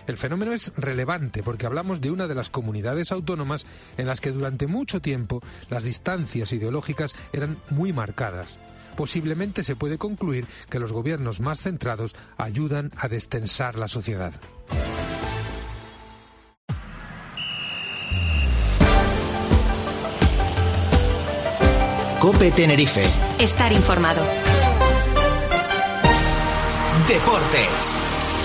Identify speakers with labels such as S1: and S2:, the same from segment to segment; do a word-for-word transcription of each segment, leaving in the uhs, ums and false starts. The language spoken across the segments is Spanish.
S1: El fenómeno es relevante porque hablamos de una de las comunidades autónomas en las que durante mucho tiempo las distancias ideológicas eran muy marcadas. Posiblemente se puede concluir que los gobiernos más centrados ayudan a destensar la sociedad.
S2: COPE Tenerife.
S3: Estar informado.
S2: Deportes.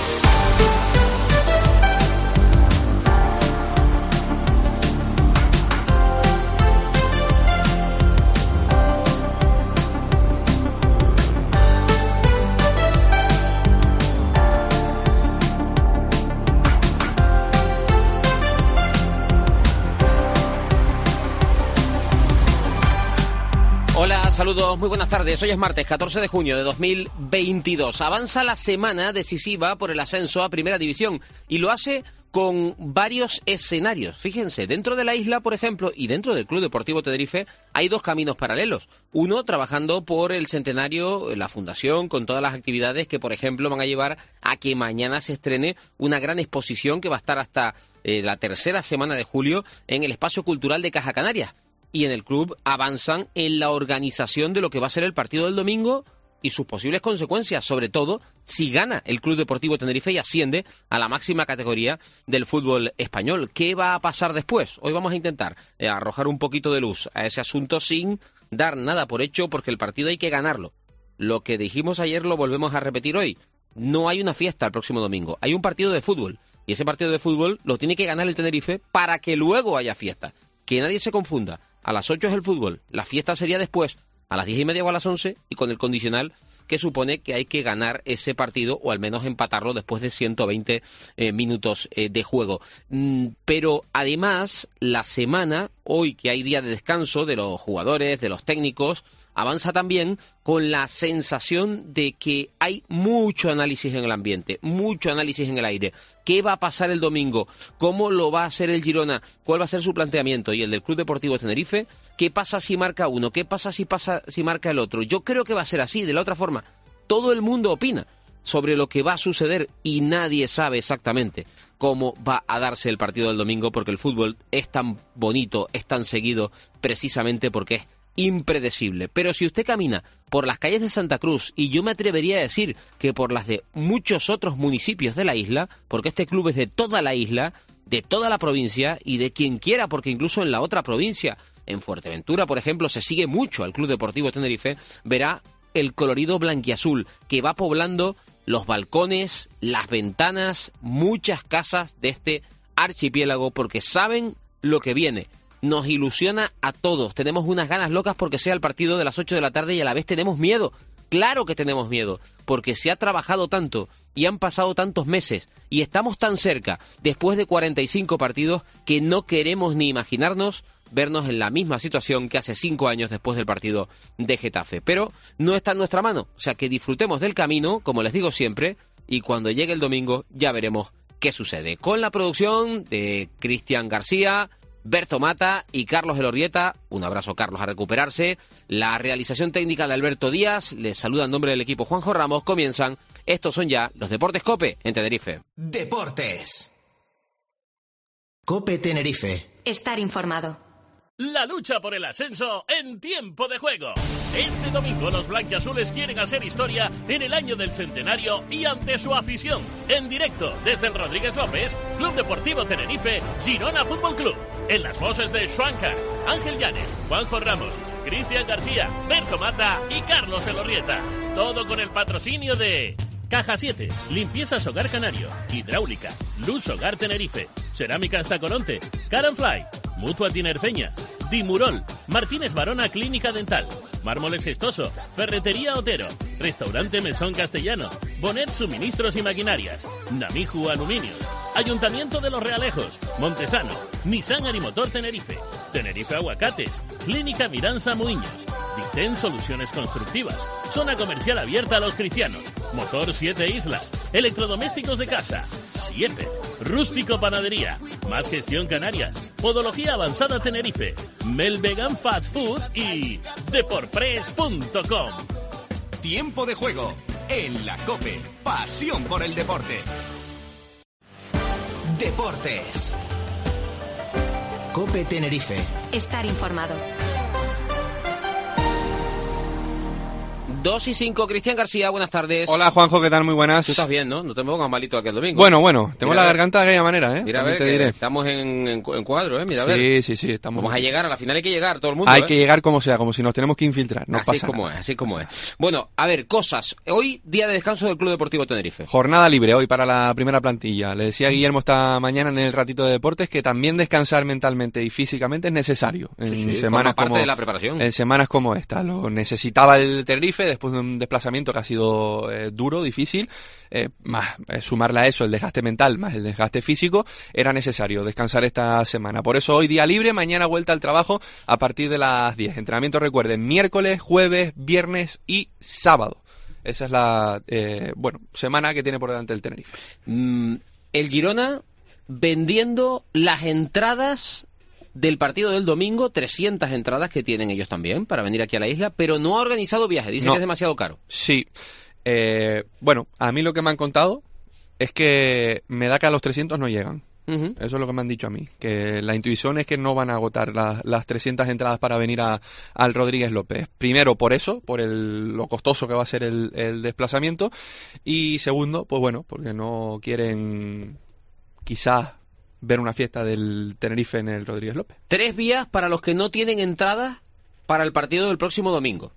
S4: Hola, saludos, muy buenas tardes. Hoy es martes, catorce de junio de dos mil veintidós. Avanza la semana decisiva por el ascenso a Primera División y lo hace con varios escenarios. Fíjense, dentro de la isla, por ejemplo, y dentro del Club Deportivo Tenerife, hay dos caminos paralelos. Uno, trabajando por el centenario, la fundación, con todas las actividades que, por ejemplo, van a llevar a que mañana se estrene una gran exposición que va a estar hasta eh, la tercera semana de julio en el Espacio Cultural de Caja Canarias. Y en el club avanzan en la organización de lo que va a ser el partido del domingo y sus posibles consecuencias, sobre todo si gana el Club Deportivo Tenerife y asciende a la máxima categoría del fútbol español. ¿Qué va a pasar después? Hoy vamos a intentar eh, arrojar un poquito de luz a ese asunto sin dar nada por hecho, porque el partido hay que ganarlo. Lo que dijimos ayer lo volvemos a repetir hoy. No hay una fiesta el próximo domingo, hay un partido de fútbol. Y ese partido de fútbol lo tiene que ganar el Tenerife para que luego haya fiesta. Que nadie se confunda. A las ocho es el fútbol, la fiesta sería después, a las diez y media o a las once, y con el condicional que supone que hay que ganar ese partido o al menos empatarlo después de ciento veinte eh, minutos eh, de juego. Mm, pero además, la semana, hoy que hay día de descanso de los jugadores, de los técnicos, avanza también con la sensación de que hay mucho análisis en el ambiente, mucho análisis en el aire. ¿Qué va a pasar el domingo? ¿Cómo lo va a hacer el Girona? ¿Cuál va a ser su planteamiento? Y el del Club Deportivo Tenerife, ¿qué pasa si marca uno? ¿Qué pasa si pasa si marca el otro? Yo creo que va a ser así. De la otra forma, todo el mundo opina sobre lo que va a suceder y nadie sabe exactamente cómo va a darse el partido del domingo, porque el fútbol es tan bonito, es tan seguido, precisamente porque es impredecible. Pero si usted camina por las calles de Santa Cruz, y yo me atrevería a decir que por las de muchos otros municipios de la isla, porque este club es de toda la isla, de toda la provincia y de quien quiera, porque incluso en la otra provincia, en Fuerteventura, por ejemplo, se sigue mucho al Club Deportivo Tenerife, verá el colorido blanquiazul que va poblando los balcones, las ventanas, muchas casas de este archipiélago, porque saben lo que viene. Nos ilusiona a todos, tenemos unas ganas locas porque sea el partido de las ocho de la tarde y a la vez tenemos miedo. Claro que tenemos miedo, porque se ha trabajado tanto y han pasado tantos meses y estamos tan cerca, después de cuarenta y cinco partidos, que no queremos ni imaginarnos vernos en la misma situación que hace cinco años después del partido de Getafe. Pero no está en nuestra mano, o sea que disfrutemos del camino, como les digo siempre, y cuando llegue el domingo ya veremos qué sucede. Con la producción de Cristian García, Berto Mata y Carlos Elorrieta. Un abrazo, Carlos, a recuperarse. La realización técnica de Alberto Díaz. Les saluda en nombre del equipo Juanjo Ramos. Comienzan. Estos son ya los Deportes COPE en Tenerife.
S2: Deportes. COPE Tenerife.
S3: Estar informado.
S5: La lucha por el ascenso en tiempo de juego. Este domingo los blanquiazules quieren hacer historia en el año del centenario y ante su afición. En directo desde el Rodríguez López, Club Deportivo Tenerife, Girona Fútbol Club. En las voces de Schwankar, Ángel Llanes, Juanjo Ramos, Cristian García, Berto Mata y Carlos Elorrieta. Todo con el patrocinio de Caja siete, Limpiezas Hogar Canario, Hidráulica, Luz Hogar Tenerife, Cerámicas Tacoronte, Caranfly, Mutua Tinerfeña, Dimurol, Martínez Barona Clínica Dental, Mármoles Gestoso, Ferretería Otero, Restaurante Mesón Castellano, Bonet Suministros y Maquinarias, Namiju Aluminios, Ayuntamiento de los Realejos, Montesano, Nissan Arimotor Tenerife, Tenerife Aguacates, Clínica Miranza Muiños, Dicten Soluciones Constructivas, Zona Comercial Abierta a los Cristianos, Motor Siete Islas, Electrodomésticos de Casa, Siepe, Rústico Panadería, Más Gestión Canarias, Podología Avanzada Tenerife, Mel Vegan Fast Food y Deporpress punto com.
S2: Tiempo de juego en la COPE. Pasión por el deporte. Deportes. COPE Tenerife.
S3: Estar informado.
S4: Dos y cinco, Cristian García, buenas tardes.
S6: Hola Juanjo, ¿qué tal? Muy buenas.
S4: Tú estás bien, ¿no? No te pongas malito aquel domingo.
S6: Bueno, bueno, tengo
S4: Mira
S6: la
S4: a ver.
S6: garganta de aquella manera, ¿eh?
S4: Mira a
S6: También
S4: ver,
S6: te
S4: que
S6: diré.
S4: estamos en, en, en cuadro, ¿eh? Mira a
S6: Sí,
S4: ver.
S6: sí, sí, estamos.
S4: Vamos a llegar, a la final hay que llegar, todo el mundo,
S6: Hay
S4: ¿eh?
S6: que llegar como sea, como si nos tenemos que infiltrar, no
S4: así
S6: pasa
S4: como
S6: nada.
S4: es, así como es. Bueno, a ver, cosas. Hoy, día de descanso del Club Deportivo Tenerife.
S6: Jornada libre hoy para la primera plantilla. Le decía a Guillermo esta mañana en el ratito de deportes que también descansar mentalmente y físicamente es necesario. En
S4: Sí, sí,
S6: semanas
S4: forma parte
S6: como
S4: de la preparación.
S6: En semanas como esta. Lo necesitaba el Tenerife después de un desplazamiento que ha sido eh, duro, difícil. Eh, más eh, sumarle a eso el desgaste mental más el desgaste físico, era necesario descansar esta semana. Por eso hoy día libre, mañana vuelta al trabajo a partir de las diez. Entrenamiento, recuerden, miércoles, jueves, viernes y sábado. Esa es la eh, bueno semana que tiene por delante el Tenerife.
S4: Mm, el Girona vendiendo las entradas del partido del domingo, trescientas entradas que tienen ellos también para venir aquí a la isla, pero no ha organizado viaje, dice
S6: No.
S4: que es demasiado caro.
S6: Sí. Eh, bueno, a mí lo que me han contado es que me da que a los trescientos no llegan.
S4: Uh-huh.
S6: Eso es lo que me han dicho a mí, que la intuición es que no van a agotar la- las trescientas entradas para venir a, al Rodríguez López. Primero por eso, por el, lo costoso que va a ser el, el desplazamiento, y segundo, pues bueno, porque no quieren quizás ver una fiesta del Tenerife en el Rodríguez López.
S4: Tres vías para los que no tienen entradas para el partido del próximo domingo.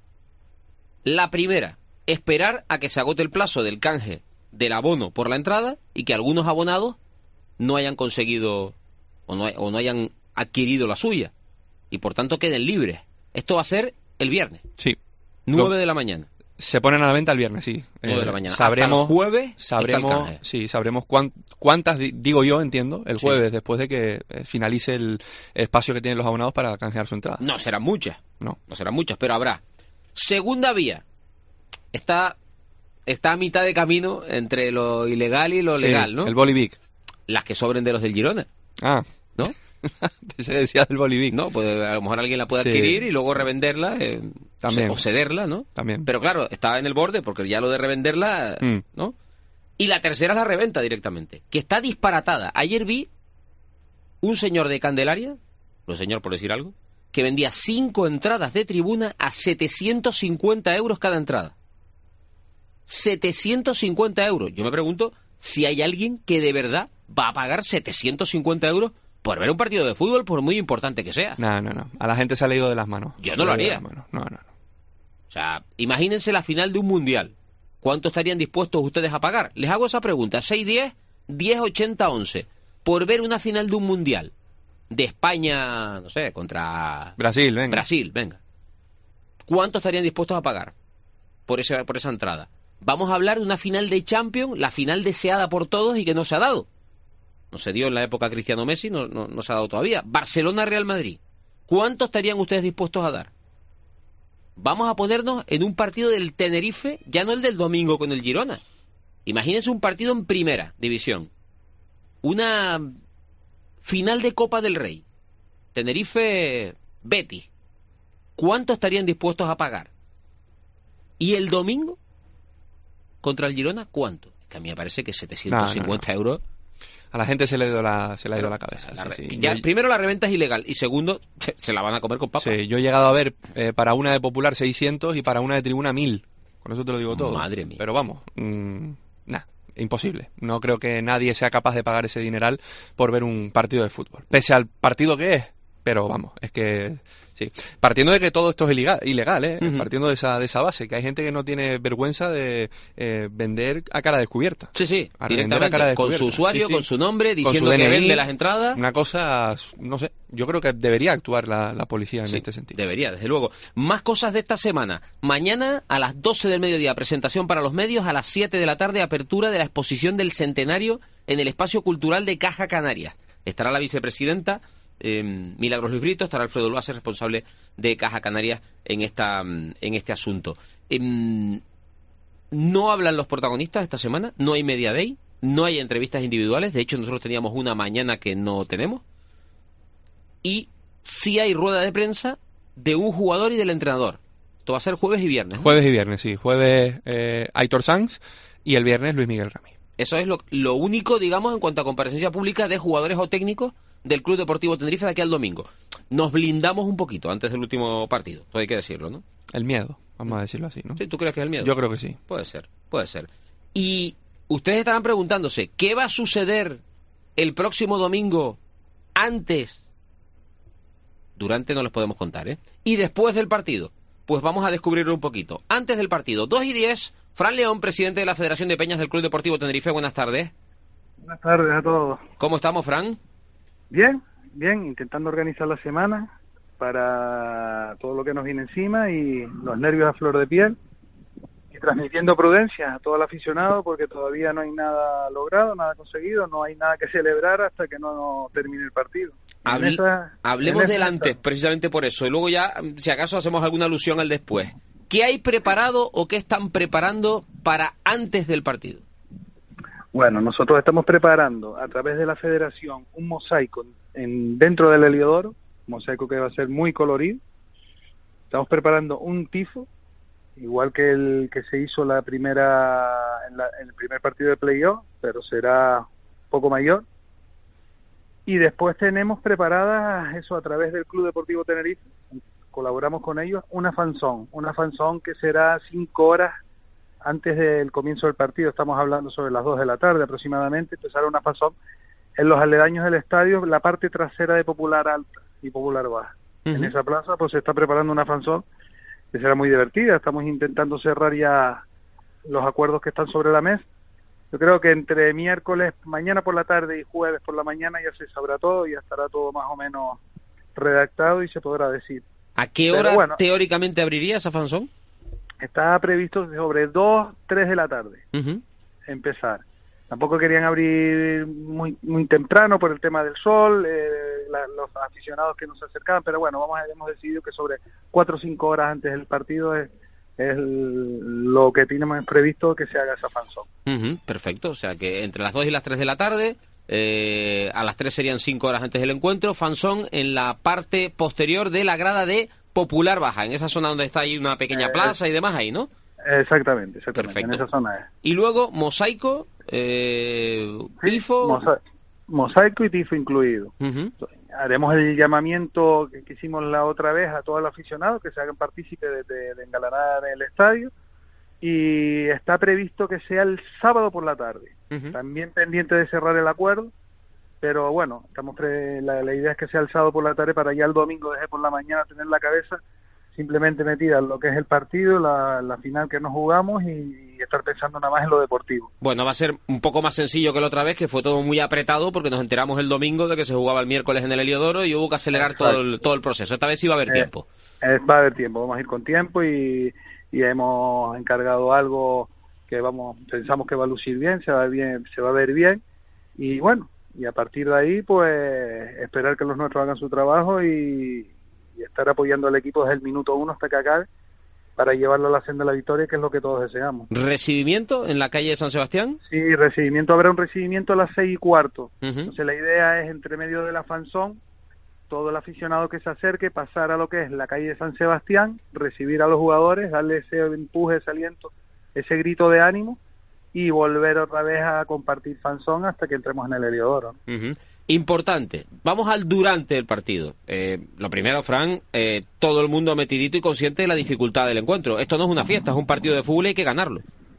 S4: La primera, esperar a que se agote el plazo del canje del abono por la entrada y que algunos abonados no hayan conseguido o no, o no hayan adquirido la suya y por tanto queden libres. Esto va a ser el viernes,
S6: Sí.
S4: nueve
S6: Lo-
S4: de la mañana.
S6: Se ponen a la venta el viernes, sí.
S4: nueve de
S6: Eh,
S4: la mañana.
S6: Sabremos,
S4: Hasta el jueves está el
S6: sabremos,
S4: canje.
S6: sí, sabremos cuán- cuántas, di- digo yo, entiendo, el
S4: Sí.
S6: jueves, después de que eh, finalice el espacio que tienen los abonados para canjear su entrada.
S4: No serán muchas.
S6: No.
S4: No serán muchas, pero habrá. Segunda vía. Está, está a mitad de camino entre lo ilegal y lo
S6: Sí,
S4: legal, ¿no?
S6: El Bolivic.
S4: Las que sobren de los del Girona,
S6: Ah,
S4: ¿no?
S6: se decía del Bolivic.
S4: No, pues a lo mejor alguien la puede
S6: Sí.
S4: adquirir y luego revenderla eh,
S6: También.
S4: o cederla, ¿no?
S6: También.
S4: Pero claro, está en el borde porque ya lo de revenderla,
S6: Mm.
S4: ¿no? Y la tercera es la reventa directamente, que está disparatada. Ayer vi un señor de Candelaria, un señor por decir algo, que vendía cinco entradas de tribuna a setecientos cincuenta euros cada entrada. setecientos cincuenta euros. Yo me pregunto si hay alguien que de verdad va a pagar setecientos cincuenta euros por ver un partido de fútbol, por muy importante que sea.
S6: No, no, no. A la gente se ha leído de las manos.
S4: Yo
S6: Se
S4: no
S6: le
S4: lo
S6: ha ido de
S4: haría.
S6: las manos. No, no, no.
S4: O sea, imagínense la final de un mundial. ¿Cuánto estarían dispuestos ustedes a pagar? Les hago esa pregunta. seis diez, diez ochenta, once. Por ver una final de un mundial. De España, no sé, contra
S6: Brasil, venga.
S4: Brasil, venga. ¿Cuánto estarían dispuestos a pagar por esa, por esa entrada? Vamos a hablar de una final de Champions, la final deseada por todos y que no se ha dado. No se dio en la época Cristiano Messi, no, no, no se ha dado todavía. Barcelona-Real Madrid. ¿Cuánto estarían ustedes dispuestos a dar? Vamos a ponernos en un partido del Tenerife, ya no el del domingo con el Girona. Imagínense un partido en primera división. Una final de Copa del Rey. Tenerife-Betis. ¿Cuánto estarían dispuestos a pagar? ¿Y el domingo? Contra el Girona, ¿cuánto? Es que a mí me parece que setecientos cincuenta
S6: No, no, no.
S4: euros...
S6: A la gente se le ha ido la, se le ha ido la cabeza.
S4: La
S6: sí,
S4: re-
S6: sí.
S4: ya,
S6: Yo-
S4: primero, la reventa es ilegal. Y segundo, se, se la van a comer con papas.
S6: Sí, yo he llegado a ver eh, para una de Popular seiscientos y para una de Tribuna mil. Con eso te lo digo todo.
S4: Madre mía.
S6: Pero vamos, mmm, nada, imposible. No creo que nadie sea capaz de pagar ese dineral por ver un partido de fútbol. Pese al partido que es. Pero vamos, es que sí. Partiendo de que todo esto es ilegal, ilegal ¿eh?
S4: Ujú.
S6: Partiendo de esa, de esa base, que hay gente que no tiene vergüenza de eh, vender a cara descubierta.
S4: Sí, sí,
S6: A revender
S4: directamente.
S6: a cara
S4: Con su
S6: descubierta.
S4: usuario,
S6: Sí, sí.
S4: con su nombre,
S6: Con su
S4: diciendo que
S6: D N I,
S4: vende las entradas.
S6: Una cosa, no sé, yo creo que debería actuar la, la policía en
S4: Sí,
S6: este sentido.
S4: debería, desde luego. Más cosas de esta semana. Mañana a las doce del mediodía, presentación para los medios. A las siete de la tarde, apertura de la exposición del centenario en el espacio cultural de Caja Canarias. Estará la vicepresidenta eh, Milagros Luis Brito, estará Alfredo Luase, responsable de Caja Canarias en, esta, en este asunto. Em, no hablan los protagonistas esta semana, no hay Media Day, no hay entrevistas individuales. De hecho, nosotros teníamos una mañana que no tenemos. Y sí hay rueda de prensa de un jugador y del entrenador. Esto va a ser jueves y viernes, ¿no?
S6: Jueves y viernes, sí. Jueves eh, Aitor Sanz y el viernes Luis Miguel Ramí.
S4: Eso es lo, lo único, digamos, en cuanto a comparecencia pública de jugadores o técnicos del Club Deportivo Tenerife de aquí al domingo. Nos blindamos un poquito antes del último partido, todo hay que decirlo, ¿no?
S6: El miedo, vamos a decirlo así, ¿no?
S4: Sí, ¿tú crees que es el miedo?
S6: Yo creo que sí.
S4: Puede ser, puede ser. Y ustedes estarán preguntándose, ¿qué va a suceder el próximo domingo antes? Durante no les podemos contar, ¿eh? Y después del partido. Pues vamos a descubrirlo un poquito. Antes del partido, dos y diez, Fran León, presidente de la Federación de Peñas del Club Deportivo Tenerife. Buenas tardes.
S7: Buenas tardes a todos.
S4: ¿Cómo estamos, Fran?
S7: Bien, bien, intentando organizar la semana para todo lo que nos viene encima y los nervios a flor de piel y transmitiendo prudencia a todo el aficionado porque todavía no hay nada logrado, nada conseguido, no hay nada que celebrar hasta que no, no termine el partido.
S4: Hable,
S7: esa,
S4: hablemos del antes, precisamente por eso, y luego ya, si acaso, hacemos alguna alusión al después. ¿Qué hay preparado o qué están preparando para antes del partido?
S7: Bueno, nosotros estamos preparando a través de la federación un mosaico en, dentro del Heliodoro, un mosaico que va a ser muy colorido. Estamos preparando un tifo, igual que el que se hizo la primera en, la, en el primer partido de playoff, pero será un poco mayor. Y después tenemos preparadas eso a través del Club Deportivo Tenerife, colaboramos con ellos, una fanzón, una fanzón que será cinco horas antes del comienzo del partido, estamos hablando sobre las dos de la tarde aproximadamente, empezará una fanzón en los aledaños del estadio, la parte trasera de Popular Alta y Popular Baja. Uh-huh. En esa plaza pues se está preparando una fanzón que será muy divertida, estamos intentando cerrar ya los acuerdos que están sobre la mesa. Yo creo que entre miércoles, mañana por la tarde y jueves por la mañana ya se sabrá todo, ya estará todo más o menos redactado y se podrá decir.
S4: ¿A qué hora Pero, bueno, teóricamente abriría esa fanzón?
S7: Está previsto sobre dos, tres de la tarde,
S4: uh-huh.
S7: empezar. Tampoco querían abrir muy muy temprano por el tema del sol, eh, la, los aficionados que nos acercaban, pero bueno, vamos a, hemos decidido que sobre cuatro o cinco horas antes del partido es, es lo que tenemos previsto que se haga esa fanzón.
S4: Uh-huh, perfecto, o sea que entre las dos y las tres de la tarde, eh, a las tres serían cinco horas antes del encuentro, fanzón en la parte posterior de la grada de Popular Baja, en esa zona donde está ahí una pequeña eh, plaza y demás ahí, ¿no?
S7: Exactamente, exactamente.
S4: Perfecto.
S7: En esa zona es.
S4: Y luego mosaico, eh,
S7: sí,
S4: tifo...
S7: Mosa mosaico y tifo incluido.
S4: Uh-huh.
S7: Haremos el llamamiento que hicimos la otra vez a todos los aficionados que se hagan partícipes de, de, de engalanar el estadio y está previsto que sea el sábado por la tarde. Uh-huh. También pendiente de cerrar el acuerdo, pero bueno, estamos pre la, la idea es que sea el sábado por la tarde para ya el domingo desde por la mañana tener la cabeza simplemente metida en lo que es el partido, la, la final que nos jugamos y, y estar pensando nada más en lo deportivo.
S4: Bueno, va a ser un poco más sencillo que la otra vez, que fue todo muy apretado porque nos enteramos el domingo de que se jugaba el miércoles en el Heliodoro y hubo que acelerar todo el, todo el proceso. Esta vez sí va a haber eh, tiempo.
S7: Eh, va a haber tiempo, vamos a ir con tiempo y, y hemos encargado algo que vamos pensamos que va a lucir bien, se va, bien, se va a ver bien y bueno, y a partir de ahí pues esperar que los nuestros hagan su trabajo y y estar apoyando al equipo desde el minuto uno hasta que acabe para llevarlo a la senda de la victoria, que es lo que todos deseamos.
S4: ¿Recibimiento en la calle de San Sebastián?
S7: Sí, recibimiento, habrá un recibimiento a las seis y cuarto.
S4: Uh-huh.
S7: Entonces la idea es, entre medio de la fanzón, todo el aficionado que se acerque, pasar a lo que es la calle de San Sebastián, recibir a los jugadores, darle ese empuje, ese aliento, ese grito de ánimo, y volver otra vez a compartir fanzón hasta que entremos en el Heliodoro.
S4: Uh-huh. Importante, vamos al durante el partido. Eh, lo primero, Fran, eh, todo el mundo metidito y consciente de la dificultad del encuentro. Esto no es una fiesta, es un partido de fútbol y hay que ganarlo.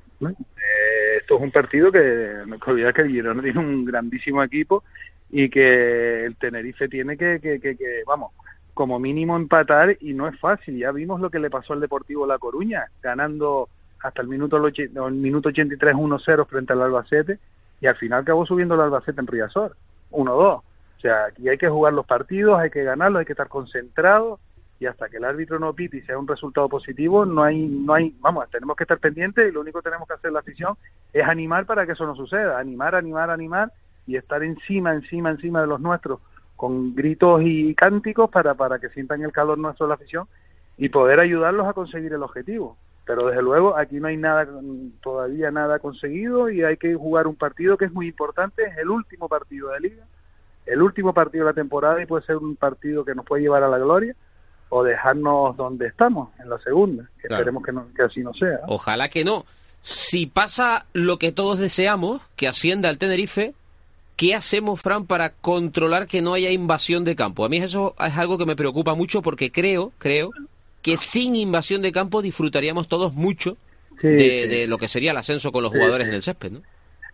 S7: Eh, esto es un partido que no hay que olvidar que el Girona tiene un grandísimo equipo y que el Tenerife tiene que, que, que, que, vamos, como mínimo empatar y no es fácil. Ya vimos lo que le pasó al Deportivo La Coruña, ganando hasta el minuto, el minuto ochenta y tres uno cero frente al Albacete y al final acabó subiendo el Albacete en Riazor. uno dos. O sea, aquí hay que jugar los partidos, hay que ganarlos, hay que estar concentrados y hasta que el árbitro no pite y sea un resultado positivo, no hay, no hay, vamos, tenemos que estar pendientes y lo único que tenemos que hacer la afición es animar para que eso no suceda, animar, animar, animar y estar encima, encima, encima de los nuestros con gritos y cánticos para, para que sientan el calor nuestro de la afición y poder ayudarlos a conseguir el objetivo. Pero desde luego aquí no hay nada, todavía nada conseguido y hay que jugar un partido que es muy importante, es el último partido de Liga, el último partido de la temporada y puede ser un partido que nos puede llevar a la gloria o dejarnos donde estamos, en la segunda, que claro. Esperemos que, no, que así no sea.
S4: Ojalá que no. Si pasa lo que todos deseamos, que ascienda al Tenerife, ¿qué hacemos, Fran, para controlar que no haya invasión de campo? A mí eso es algo que me preocupa mucho porque creo, creo, que sin invasión de campo disfrutaríamos todos mucho
S7: sí,
S4: de,
S7: sí.
S4: de lo que sería el ascenso con los
S7: sí,
S4: jugadores
S7: sí.
S4: en el césped, ¿no?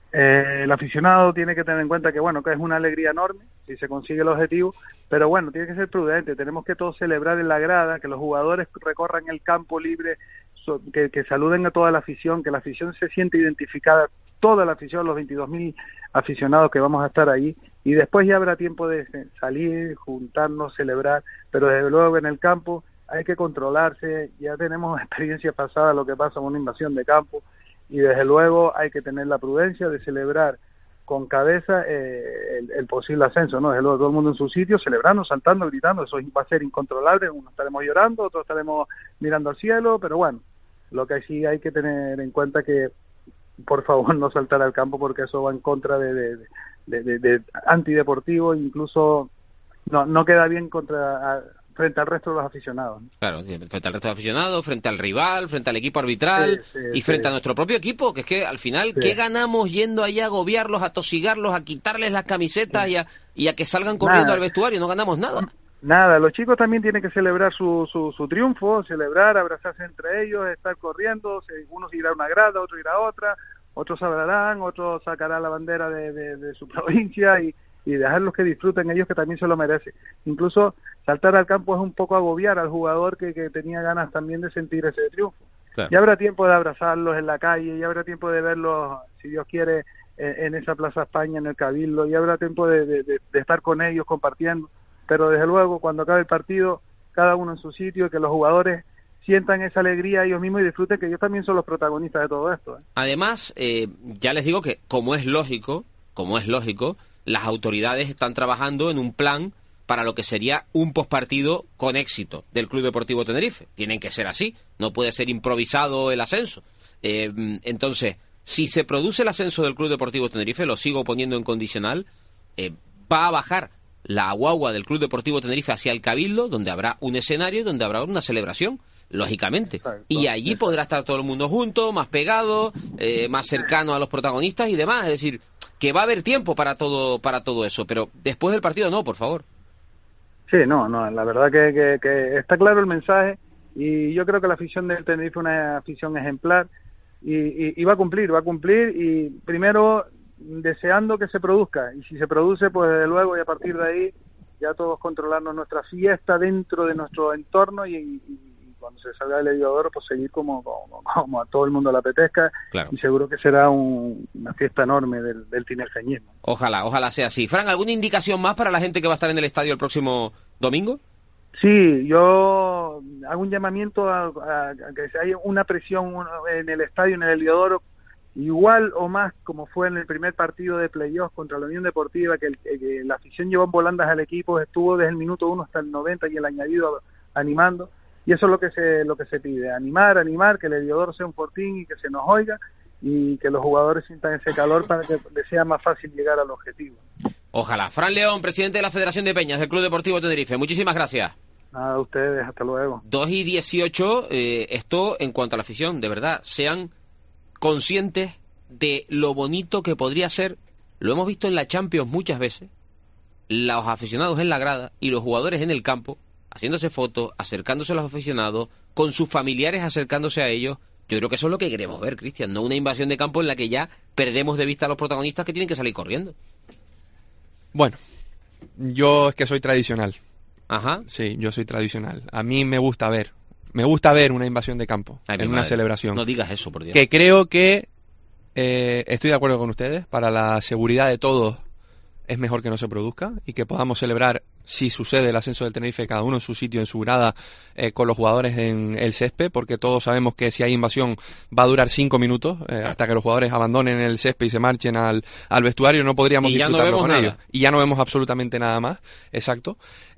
S7: Eh, el aficionado tiene que tener en cuenta que bueno, que es una alegría enorme si se consigue el objetivo, pero bueno, tiene que ser prudente, tenemos que todos celebrar en la grada, que los jugadores recorran el campo libre, so, que, que saluden a toda la afición, que la afición se siente identificada, toda la afición, los veintidós mil aficionados que vamos a estar ahí, y después ya habrá tiempo de salir, juntarnos, celebrar, pero desde luego en el campo hay que controlarse, ya tenemos experiencia pasada lo que pasa con una invasión de campo, y desde luego hay que tener la prudencia de celebrar con cabeza eh, el, el posible ascenso, ¿no? Desde luego todo el mundo en su sitio, celebrando, saltando, gritando, eso va a ser incontrolable, unos estaremos llorando, otros estaremos mirando al cielo, pero bueno, lo que sí hay que tener en cuenta que por favor no saltar al campo porque eso va en contra de, de, de, de, de antideportivo, incluso no, no queda bien contra... A, frente al resto de los aficionados, ¿no?
S4: Claro, frente al resto de aficionados, frente al rival, frente al equipo arbitral
S7: sí, sí,
S4: y frente
S7: sí.
S4: a nuestro propio equipo, que es que al final,
S7: sí.
S4: ¿qué ganamos yendo allá a agobiarlos, a tosigarlos, a quitarles las camisetas sí. y, a, y a que salgan corriendo
S7: nada.
S4: al vestuario? No ganamos nada.
S7: Nada, los chicos también tienen que celebrar su, su, su triunfo, celebrar, abrazarse entre ellos, estar corriendo, unos irá a una grada, otro irá a otra, otros hablarán, otros sacarán la bandera de, de, de su provincia y y dejarlos que disfruten ellos que también se lo merecen. Incluso saltar al campo es un poco agobiar al jugador que, que tenía ganas también de sentir ese triunfo. Claro. Ya habrá tiempo de abrazarlos en la calle, ya habrá tiempo de verlos, si Dios quiere, en, en esa Plaza España, en el Cabildo, ya habrá tiempo de, de, de, de estar con ellos compartiendo, pero desde luego cuando acabe el partido, cada uno en su sitio, y que los jugadores sientan esa alegría ellos mismos y disfruten que ellos también son los protagonistas de todo esto, ¿eh?
S4: Además, eh, ya les digo que como es lógico, como es lógico, las autoridades están trabajando en un plan para lo que sería un postpartido con éxito del Club Deportivo Tenerife. Tienen que ser así, no puede ser improvisado el ascenso. Eh, entonces, si se produce el ascenso del Club Deportivo Tenerife, lo sigo poniendo en condicional, eh, va a bajar la guagua del Club Deportivo Tenerife hacia el Cabildo, donde habrá un escenario y donde habrá una celebración, lógicamente. Exacto. Y allí podrá estar todo el mundo junto, más pegado, eh, más cercano a los protagonistas y demás. Es decir, que va a haber tiempo para todo para todo eso, pero después del partido no, por favor.
S7: Sí, no, no, la verdad que, que, que está claro el mensaje y yo creo que la afición del Tenerife es una afición ejemplar y, y, y va a cumplir, va a cumplir y primero deseando que se produzca y si se produce, pues desde luego y a partir de ahí ya todos controlarnos nuestra fiesta dentro de nuestro entorno y, y, y cuando se salga del Heliodoro, pues seguir como, como, como a todo el mundo le apetezca, claro. Y seguro que será un, una fiesta enorme del, del tinerfeñismo.
S4: Ojalá, ojalá sea así. Fran, ¿alguna indicación más para la gente que va a estar en el estadio el próximo domingo?
S7: Sí, yo hago un llamamiento a, a, a que haya una presión en el estadio, en el Heliodoro, igual o más como fue en el primer partido de playoff contra la Unión Deportiva, que, el, que la afición llevó en volandas al equipo, estuvo desde el minuto uno hasta el noventa y el añadido animando. Y eso es lo que se lo que se pide, animar, animar, que el Heliodoro sea un fortín y que se nos oiga y que los jugadores sientan ese calor para que les sea más fácil llegar al objetivo.
S4: Ojalá. Fran León, presidente de la Federación de Peñas del Club Deportivo Tenerife. Muchísimas gracias.
S7: Nada, a ustedes, hasta luego.
S4: dos y dieciocho, eh, esto en cuanto a la afición, de verdad, sean conscientes de lo bonito que podría ser, lo hemos visto en la Champions muchas veces, los aficionados en la grada y los jugadores en el campo, haciéndose fotos, acercándose a los aficionados, con sus familiares acercándose a ellos. Yo creo que eso es lo que queremos ver, Cristian, no una invasión de campo en la que ya perdemos de vista a los protagonistas que tienen que salir corriendo.
S6: Bueno, yo es que soy tradicional.
S4: Ajá.
S6: Sí, yo soy tradicional. A mí me gusta ver, me gusta ver una invasión de campo. Ay, en una madre. Celebración.
S4: No digas eso, por Dios.
S6: Que creo que eh, estoy de acuerdo con ustedes, para la seguridad de todos es mejor que no se produzca y que podamos celebrar, si sucede el ascenso del Tenerife, cada uno en su sitio, en su grada, eh, con los jugadores en el césped, porque todos sabemos que si hay invasión va a durar cinco minutos, eh, hasta que los jugadores abandonen el césped y se marchen al, al vestuario, no podríamos disfrutarlo con ellos. Y ya no vemos absolutamente nada más, exacto.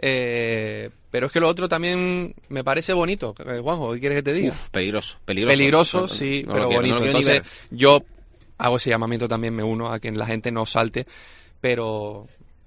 S6: Eh, pero es que lo otro también me parece bonito. Eh, Juanjo, ¿qué quieres que te diga?
S4: Uf, peligroso, peligroso.
S6: Peligroso,
S4: no,
S6: sí,
S4: no
S6: pero
S4: quiero,
S6: bonito.
S4: No
S6: Entonces, yo hago ese llamamiento también, me uno a que la gente no salte, pero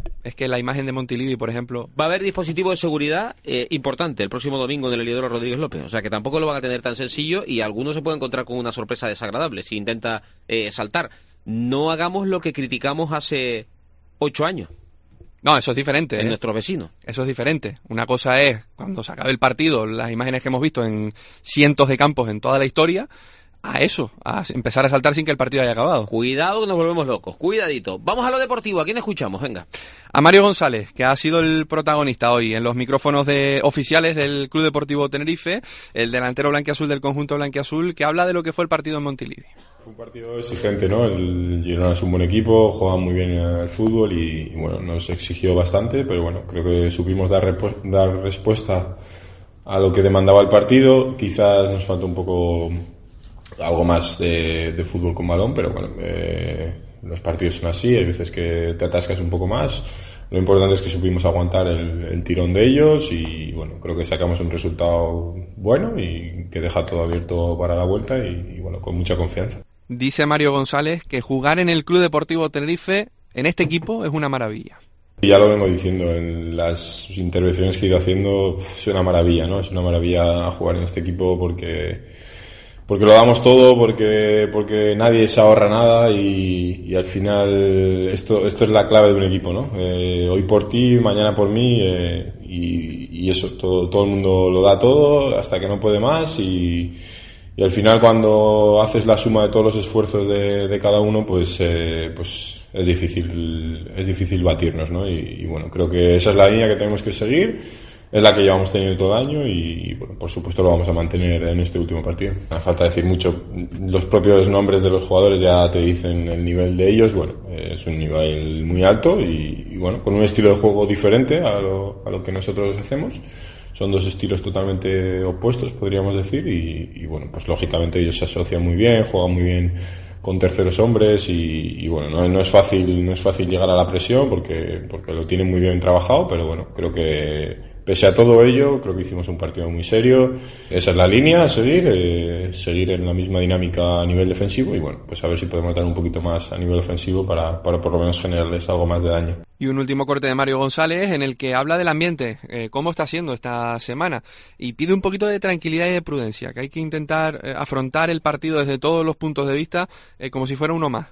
S6: Es que la imagen de Montilivi, por ejemplo...
S4: Va a haber dispositivo de seguridad eh, importante el próximo domingo en el Heliodoro Rodríguez López. O sea que tampoco lo van a tener tan sencillo y algunos se pueden encontrar con una sorpresa desagradable si intenta eh, saltar. No hagamos lo que criticamos hace ocho años.
S6: No, eso es diferente.
S4: En
S6: ¿eh?
S4: nuestros vecinos.
S6: Eso es diferente. Una cosa es, cuando se acabe el partido, las imágenes que hemos visto en cientos de campos en toda la historia... a eso, a empezar a saltar sin que el partido haya acabado.
S4: Cuidado que nos volvemos locos, cuidadito. Vamos a lo deportivo, ¿a quién escuchamos? Venga.
S6: A Mario González, que ha sido el protagonista hoy en los micrófonos de oficiales del Club Deportivo Tenerife, el delantero blanquiazul del conjunto blanquiazul, que habla de lo que fue el partido en Montilivi.
S8: Fue un partido exigente, ¿no? El Girona es un buen equipo, juega muy bien al fútbol y, y bueno, nos exigió bastante, pero bueno, creo que supimos dar, repu- dar respuesta a lo que demandaba el partido. Quizás nos faltó un poco... algo más de, de fútbol con balón, pero bueno, eh, los partidos son así, hay veces que te atascas un poco más. Lo importante es que supimos aguantar el, el tirón de ellos y bueno, creo que sacamos un resultado bueno y que deja todo abierto para la vuelta y, y bueno, con mucha confianza.
S6: Dice Mario González que jugar en el Club Deportivo Tenerife, en este equipo, es una maravilla.
S8: Y ya lo vengo diciendo en las intervenciones que he ido haciendo, es una maravilla, ¿no? Es una maravilla jugar en este equipo porque... porque lo damos todo, porque porque nadie se ahorra nada y, y al final esto esto es la clave de un equipo, ¿no? Eh, hoy por ti, mañana por mí eh, y, y eso, todo todo el mundo lo da todo hasta que no puede más y, y al final cuando haces la suma de todos los esfuerzos de, de cada uno, pues eh, pues es difícil es difícil batirnos, ¿no? Y, y bueno, creo que esa es la línea que tenemos que seguir. Es la que llevamos teniendo todo el año y, bueno, por supuesto lo vamos a mantener en este último partido. No hace falta decir mucho, los propios nombres de los jugadores ya te dicen el nivel de ellos, bueno, es un nivel muy alto y, y bueno, con un estilo de juego diferente a lo, a lo que nosotros hacemos. Son dos estilos totalmente opuestos, podríamos decir, y, y bueno, pues lógicamente ellos se asocian muy bien, juegan muy bien con terceros hombres y, y bueno, no, no es fácil, no es fácil llegar a la presión porque, porque lo tienen muy bien trabajado, pero bueno, creo que pese a todo ello, creo que hicimos un partido muy serio. Esa es la línea a seguir, eh, seguir en la misma dinámica a nivel defensivo y bueno, pues a ver si podemos dar un poquito más a nivel ofensivo para, para por lo menos generarles algo más de daño.
S6: Y un último corte de Mario González en el que habla del ambiente, eh, cómo está siendo esta semana y pide un poquito de tranquilidad y de prudencia, que hay que intentar eh, afrontar el partido desde todos los puntos de vista eh, como si fuera uno más.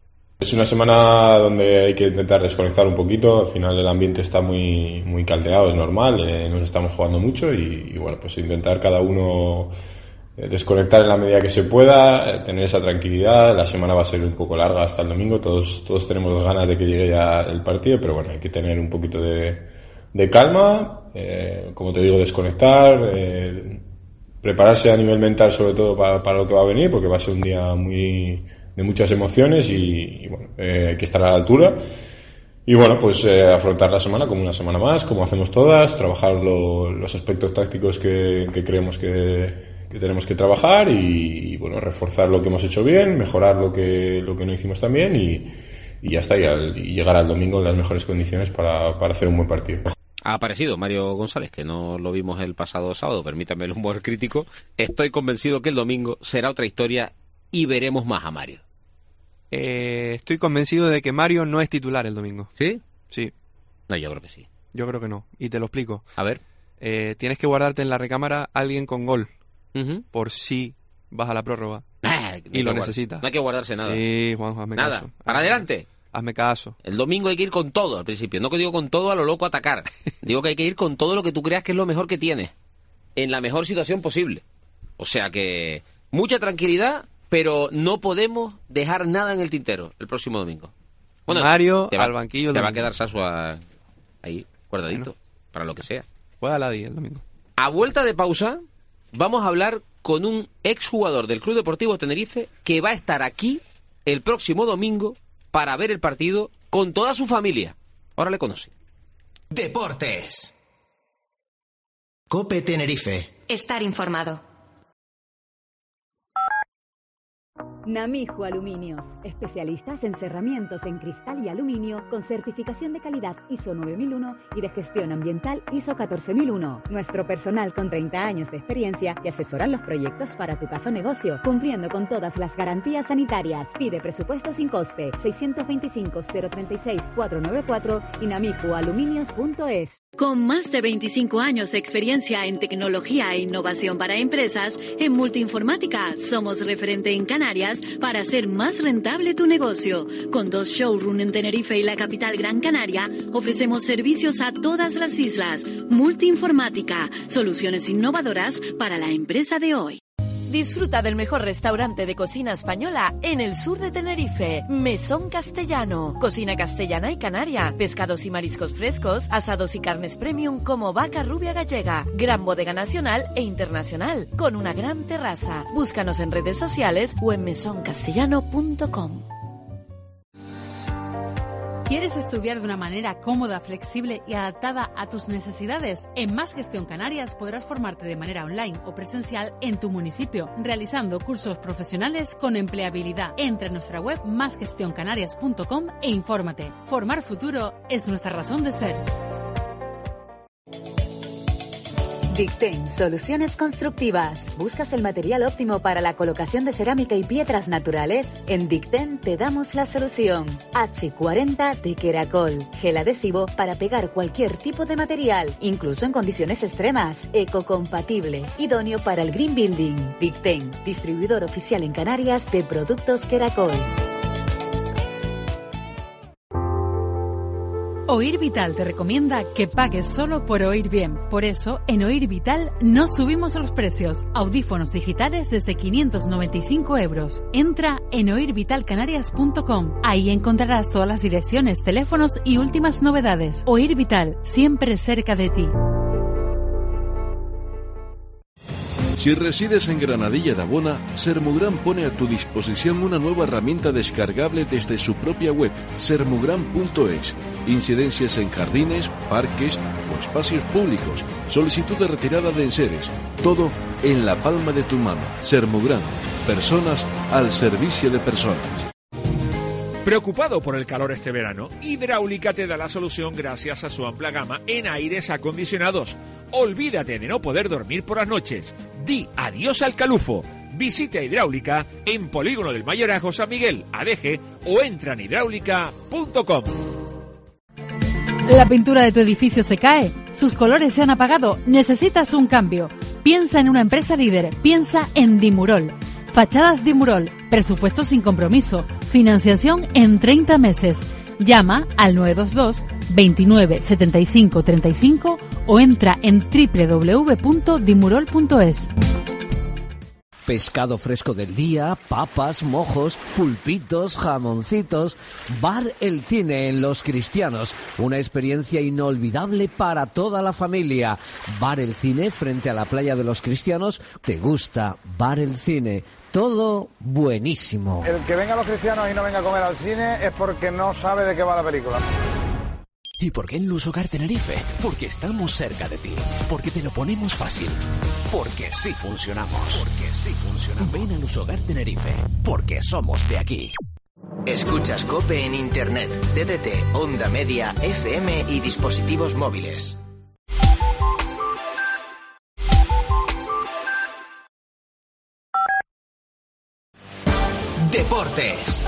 S8: Es una semana donde hay que intentar desconectar un poquito, al final el ambiente está muy muy caldeado, es normal, eh, nos estamos jugando mucho y, y bueno, pues intentar cada uno eh, desconectar en la medida que se pueda, eh, tener esa tranquilidad. La semana va a ser un poco larga hasta el domingo, todos todos tenemos ganas de que llegue ya el partido, pero bueno, hay que tener un poquito de, de calma, eh, como te digo, desconectar, eh, prepararse a nivel mental sobre todo para, para lo que va a venir, porque va a ser un día muy... de muchas emociones y, y bueno, eh, hay que estar a la altura y bueno, pues eh, afrontar la semana como una semana más, como hacemos todas, trabajar lo, los aspectos tácticos que, que creemos que, que tenemos que trabajar y, y bueno, reforzar lo que hemos hecho bien, mejorar lo que lo que no hicimos tan bien y, y ya está, y, al, y llegar al domingo en las mejores condiciones para, para hacer un buen partido.
S4: Ha aparecido Mario González, que no lo vimos el pasado sábado, permítanme el humor crítico. Estoy convencido que el domingo será otra historia y veremos más a Mario.
S6: Eh, estoy convencido de que Mario no es titular el domingo.
S4: ¿Sí?
S6: Sí.
S4: No, yo creo que sí.
S6: Yo creo que no. Y te lo explico.
S4: A ver.
S6: Eh, tienes que guardarte en la recámara a alguien con gol.
S4: Uh-huh.
S6: Por si vas a la prórroga.
S4: Ah, no
S6: y lo
S4: guard-
S6: necesitas.
S4: No hay que guardarse nada.
S6: Sí, Juan, hazme
S4: Nada.
S6: caso.
S4: Para
S6: Hazme-
S4: adelante.
S6: Hazme caso.
S4: El domingo hay que ir con todo al principio. No que digo con todo a lo loco a atacar. Digo que hay que ir con todo lo que tú creas que es lo mejor que tienes. En la mejor situación posible. O sea que mucha tranquilidad, pero no podemos dejar nada en el tintero el próximo domingo.
S6: Mario
S4: te va,
S6: al banquillo el
S4: Te va a
S6: domingo.
S4: quedar Sasua ahí, guardadito,
S6: Bueno.
S4: para lo que sea.
S6: Juega la D el domingo.
S4: A vuelta de pausa, vamos a hablar con un exjugador del Club Deportivo Tenerife que va a estar aquí el próximo domingo para ver el partido con toda su familia. Ahora le conoce.
S2: Deportes. Cope Tenerife.
S3: Estar informado.
S9: Namijo Aluminios, especialistas en cerramientos en cristal y aluminio con certificación de calidad ISO nueve mil uno y de gestión ambiental ISO catorce mil uno. Nuestro personal con treinta años de experiencia te asesoran los proyectos para tu caso o negocio, cumpliendo con todas las garantías sanitarias. Pide presupuesto sin coste, seiscientos veinticinco, cero treinta y seis, cuatrocientos noventa y cuatro y namijo aluminios punto es.
S10: Con más de veinticinco años de experiencia en tecnología e innovación para empresas, en Multiinformática somos referente en Canarias para hacer más rentable tu negocio. Con dos showrooms en Tenerife y la capital Gran Canaria, ofrecemos servicios a todas las islas. Multiinformática, soluciones innovadoras para la empresa de hoy.
S11: Disfruta del mejor restaurante de cocina española en el sur de Tenerife, Mesón Castellano. Cocina castellana y canaria, pescados y mariscos frescos, asados y carnes premium como vaca rubia gallega, gran bodega nacional e internacional, con una gran terraza. Búscanos en redes sociales o en mesón castellano punto com.
S12: ¿Quieres estudiar de una manera cómoda, flexible y adaptada a tus necesidades? En Más Gestión Canarias podrás formarte de manera online o presencial en tu municipio, realizando cursos profesionales con empleabilidad. Entra en nuestra web más gestión canarias punto com e infórmate. Formar futuro es nuestra razón de ser.
S9: Dicten, soluciones constructivas. ¿Buscas el material óptimo para la colocación de cerámica y piedras naturales? En Dicten te damos la solución. hache cuarenta de Queracol, gel adhesivo para pegar cualquier tipo de material, incluso en condiciones extremas, ecocompatible, idóneo para el green building. Dicten, distribuidor oficial en Canarias de productos Queracol.
S12: Oír Vital te recomienda que pagues solo por oír bien. Por eso, en Oír Vital no subimos los precios. Audífonos digitales desde quinientos noventa y cinco euros. Entra en oír vital canarias punto com. Ahí encontrarás todas las direcciones, teléfonos y últimas novedades. Oír Vital, siempre cerca de ti.
S13: Si resides en Granadilla de Abona, Sermugran pone a tu disposición una nueva herramienta descargable desde su propia web, sermugran punto es. Incidencias en jardines, parques o espacios públicos, solicitud de retirada de enseres, todo en la palma de tu mano. Sermugran, personas al servicio de personas.
S14: ¿Preocupado por el calor este verano? Hidráulica te da la solución gracias a su amplia gama en aires acondicionados. Olvídate de no poder dormir por las noches. Di adiós al calufo. Visita Hidráulica en Polígono del Mayorazgo San Miguel, Adeje, o entra en hidráulica punto com.
S12: La pintura de tu edificio se cae, sus colores se han apagado, necesitas un cambio. Piensa en una empresa líder, piensa en Dimurol. Fachadas Dimurol, presupuesto sin compromiso, financiación en treinta meses. Llama al nueve dos dos, veintinueve, setenta y cinco, treinta y cinco o entra en doble u doble u doble u punto dimurol punto es.
S15: Pescado fresco del día, papas, mojos, pulpitos, jamoncitos. Bar El Cine en Los Cristianos. Una experiencia inolvidable para toda la familia. Bar El Cine frente a la playa de Los Cristianos. ¿Te gusta? Bar El Cine. Todo buenísimo.
S16: El que venga a Los Cristianos y no venga a comer al cine es porque no sabe de qué va la película.
S2: ¿Y por qué en Lusogar Tenerife? Porque estamos cerca de ti. Porque te lo ponemos fácil. Porque sí funcionamos. Porque sí funcionamos. Ven a Lusogar Tenerife. Porque somos de aquí. Escuchas COPE en Internet, D D T, Onda Media, F M y dispositivos móviles. Deportes.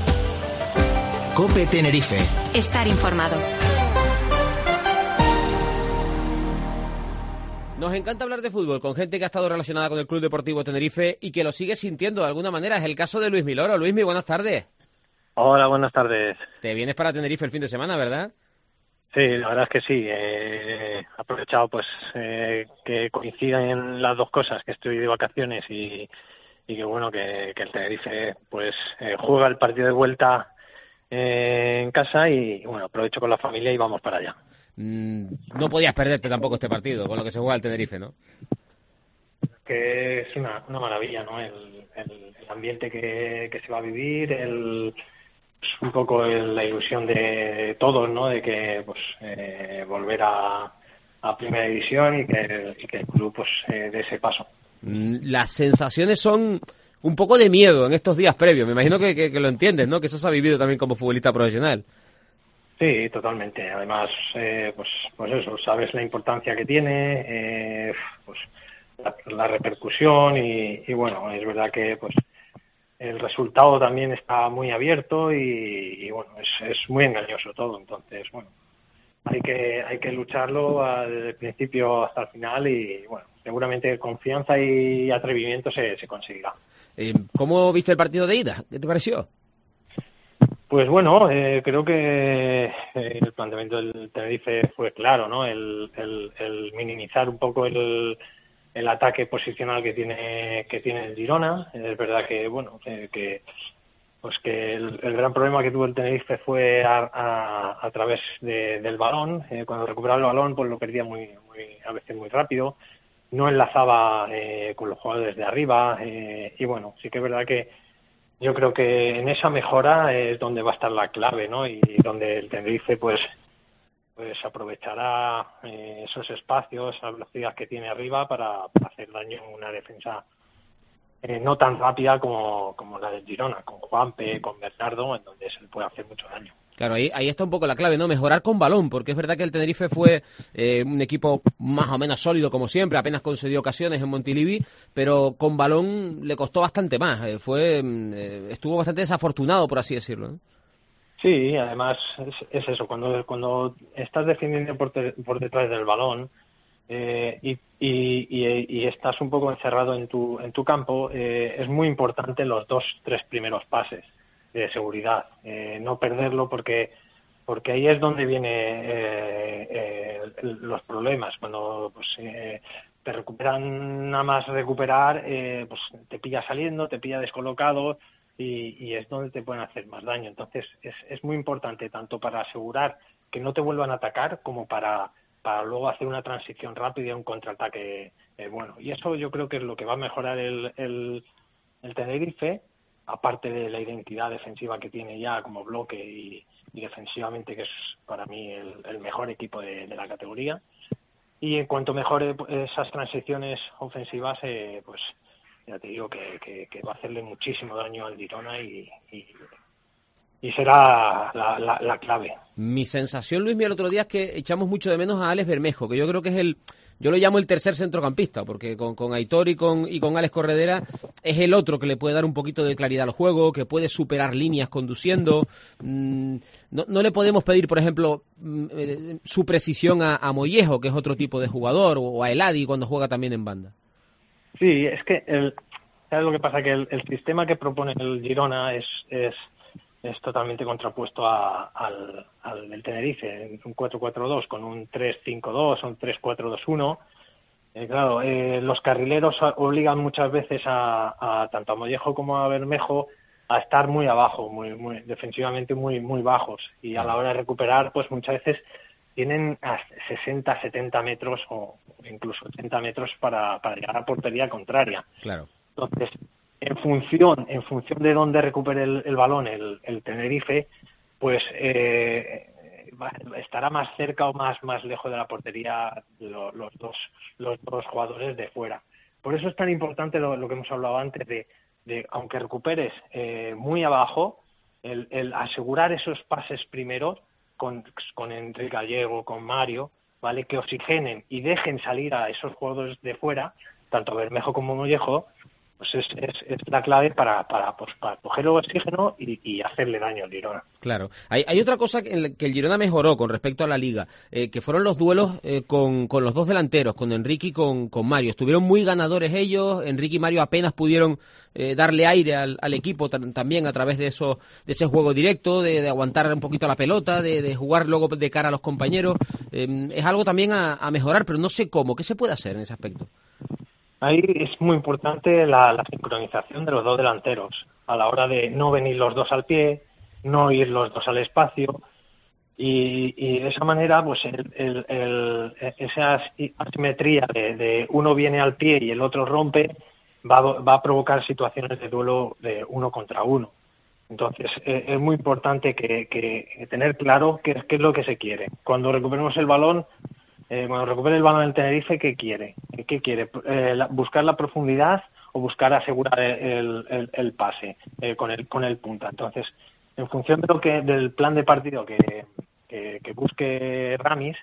S2: COPE Tenerife.
S3: Estar informado.
S4: Nos encanta hablar de fútbol con gente que ha estado relacionada con el Club Deportivo Tenerife y que lo sigue sintiendo de alguna manera. Es el caso de Luis Miloro. Luismi, buenas tardes.
S17: Hola, buenas tardes.
S4: Te vienes para Tenerife el fin de semana, ¿verdad?
S17: Sí, la verdad es que sí. He eh, aprovechado pues eh, que coinciden las dos cosas, que estoy de vacaciones y, y que bueno, que, que el Tenerife pues eh, juega el partido de vuelta eh, en casa y bueno, aprovecho con la familia y vamos para allá.
S4: Mm, no podías perderte tampoco este partido con lo que se juega el Tenerife, ¿no?
S17: Que es una, una maravilla, ¿no? El, el, el ambiente que, que se va a vivir, el pues, un poco el, la ilusión de todos, ¿no? De que pues eh, volver a, a primera división y que, y que el club pues eh, dé ese paso.
S4: Mm, las sensaciones son un poco de miedo en estos días previos. Me imagino que, que, que lo entiendes, ¿no? Que eso se ha vivido también como futbolista profesional.
S17: Sí, totalmente. Además, eh, pues, pues eso, sabes la importancia que tiene, eh, pues la, la repercusión y, y bueno, es verdad que pues el resultado también está muy abierto y, y bueno, es, es muy engañoso todo. Entonces, bueno, hay que hay que lucharlo desde el principio hasta el final y bueno, seguramente confianza y atrevimiento se, se conseguirá.
S4: Eh, ¿Cómo viste el partido de ida? ¿Qué te pareció?
S17: Pues bueno, eh, creo que eh, el planteamiento del Tenerife fue claro, ¿no? El, el, el minimizar un poco el, el ataque posicional que tiene que tiene el Girona. Es verdad que bueno, que, que pues que el, el gran problema que tuvo el Tenerife fue a, a, a través de, del balón. Eh, cuando recuperaba el balón, pues lo perdía muy, muy a veces muy rápido. No enlazaba eh, con los jugadores de arriba eh, y bueno, sí que es verdad que yo creo que en esa mejora es donde va a estar la clave, ¿no? Y donde el Tenerife, pues, pues aprovechará eh, esos espacios, esa velocidad que tiene arriba para, para hacer daño en una defensa eh, no tan rápida como, como la del Girona, con Juanpe, con Bernardo, en donde se le puede hacer mucho daño.
S4: Claro, ahí, ahí está un poco la clave, ¿no? Mejorar con balón, porque es verdad que el Tenerife fue eh, un equipo más o menos sólido como siempre, apenas concedió ocasiones en Montilivi, pero con balón le costó bastante más, eh, fue eh, estuvo bastante desafortunado, por así decirlo, ¿no?
S17: Sí, además es, es eso, cuando cuando estás defendiendo por, te, por detrás del balón eh, y, y, y, y estás un poco encerrado en tu en tu campo, eh, es muy importante los dos, tres primeros pases de seguridad, eh, no perderlo porque porque ahí es donde viene eh, eh, los problemas. Cuando pues eh, te recuperan nada más recuperar, eh, pues te pilla saliendo, te pilla descolocado y, y es donde te pueden hacer más daño. Entonces es, es muy importante tanto para asegurar que no te vuelvan a atacar como para para luego hacer una transición rápida y un contraataque eh, bueno. Y eso yo creo que es lo que va a mejorar el, el, el Tenerife, aparte de la identidad defensiva que tiene ya como bloque y, y defensivamente, que es para mí el, el mejor equipo de, de la categoría. Y en cuanto mejore esas transiciones ofensivas, eh, pues ya te digo que, que, que va a hacerle muchísimo daño al Girona y, y, y será la, la, la clave.
S4: Mi sensación, Luis, el otro día es que echamos mucho de menos a Alex Bermejo, que yo creo que es el, yo lo llamo el tercer centrocampista, porque con, con Aitor y con, y con Alex Corredera es el otro que le puede dar un poquito de claridad al juego, que puede superar líneas conduciendo. Mm, no, no le podemos pedir, por ejemplo, mm, eh, su precisión a, a Mollejo, que es otro tipo de jugador, o a Eladi cuando juega también en banda.
S17: Sí, es que el, ¿sabes lo que pasa? Que el, el sistema que propone el Girona es... es es totalmente contrapuesto a, al, al del Tenerife, un cuatro cuatro dos con un tres cinco dos o un tres cuatro dos uno. Eh, claro, eh, los carrileros obligan muchas veces a, a tanto a Mollejo como a Bermejo a estar muy abajo, muy, muy defensivamente muy muy bajos, y a la hora de recuperar pues muchas veces tienen hasta sesenta, setenta metros o incluso ochenta metros para, para llegar a portería contraria.
S4: Claro.
S17: Entonces, en función en función de dónde recupere el, el balón el, el Tenerife, pues eh, estará más cerca o más más lejos de la portería lo, los dos los dos jugadores de fuera. Por eso es tan importante lo, lo que hemos hablado antes de, de aunque recuperes eh, muy abajo, el, el asegurar esos pases primeros con con Enrique Gallego, con Mario, vale, que oxigenen y dejen salir a esos jugadores de fuera, tanto Bermejo como Mollejo. Pues es, es, es la clave para, para, pues, para coger el oxígeno y, y hacerle daño al Girona.
S4: Claro. Hay, hay otra cosa que, en que el Girona mejoró con respecto a la Liga, eh, que fueron los duelos eh, con, con los dos delanteros, con Enrique y con, con Mario. Estuvieron muy ganadores ellos. Enrique y Mario apenas pudieron eh, darle aire al, al equipo t- también a través de eso, de ese juego directo, de, de aguantar un poquito la pelota, de, de jugar luego de cara a los compañeros. Eh, es algo también a, a mejorar, pero no sé cómo. ¿Qué se puede hacer en ese aspecto?
S17: Ahí es muy importante la, la sincronización de los dos delanteros, a la hora de no venir los dos al pie, no ir los dos al espacio, y, y de esa manera pues el, el, el, esa asimetría de, de uno viene al pie y el otro rompe va, va a provocar situaciones de duelo de uno contra uno. Entonces eh, es muy importante que, que tener claro qué, qué es lo que se quiere. Cuando recuperemos el balón, Eh, cuando recupere el balón del Tenerife, ¿qué quiere? ¿Qué quiere? Eh, la, ¿Buscar la profundidad o buscar asegurar el, el, el pase eh, con el con el punta. Entonces, en función de lo que del plan de partido que, que, que busque Ramis,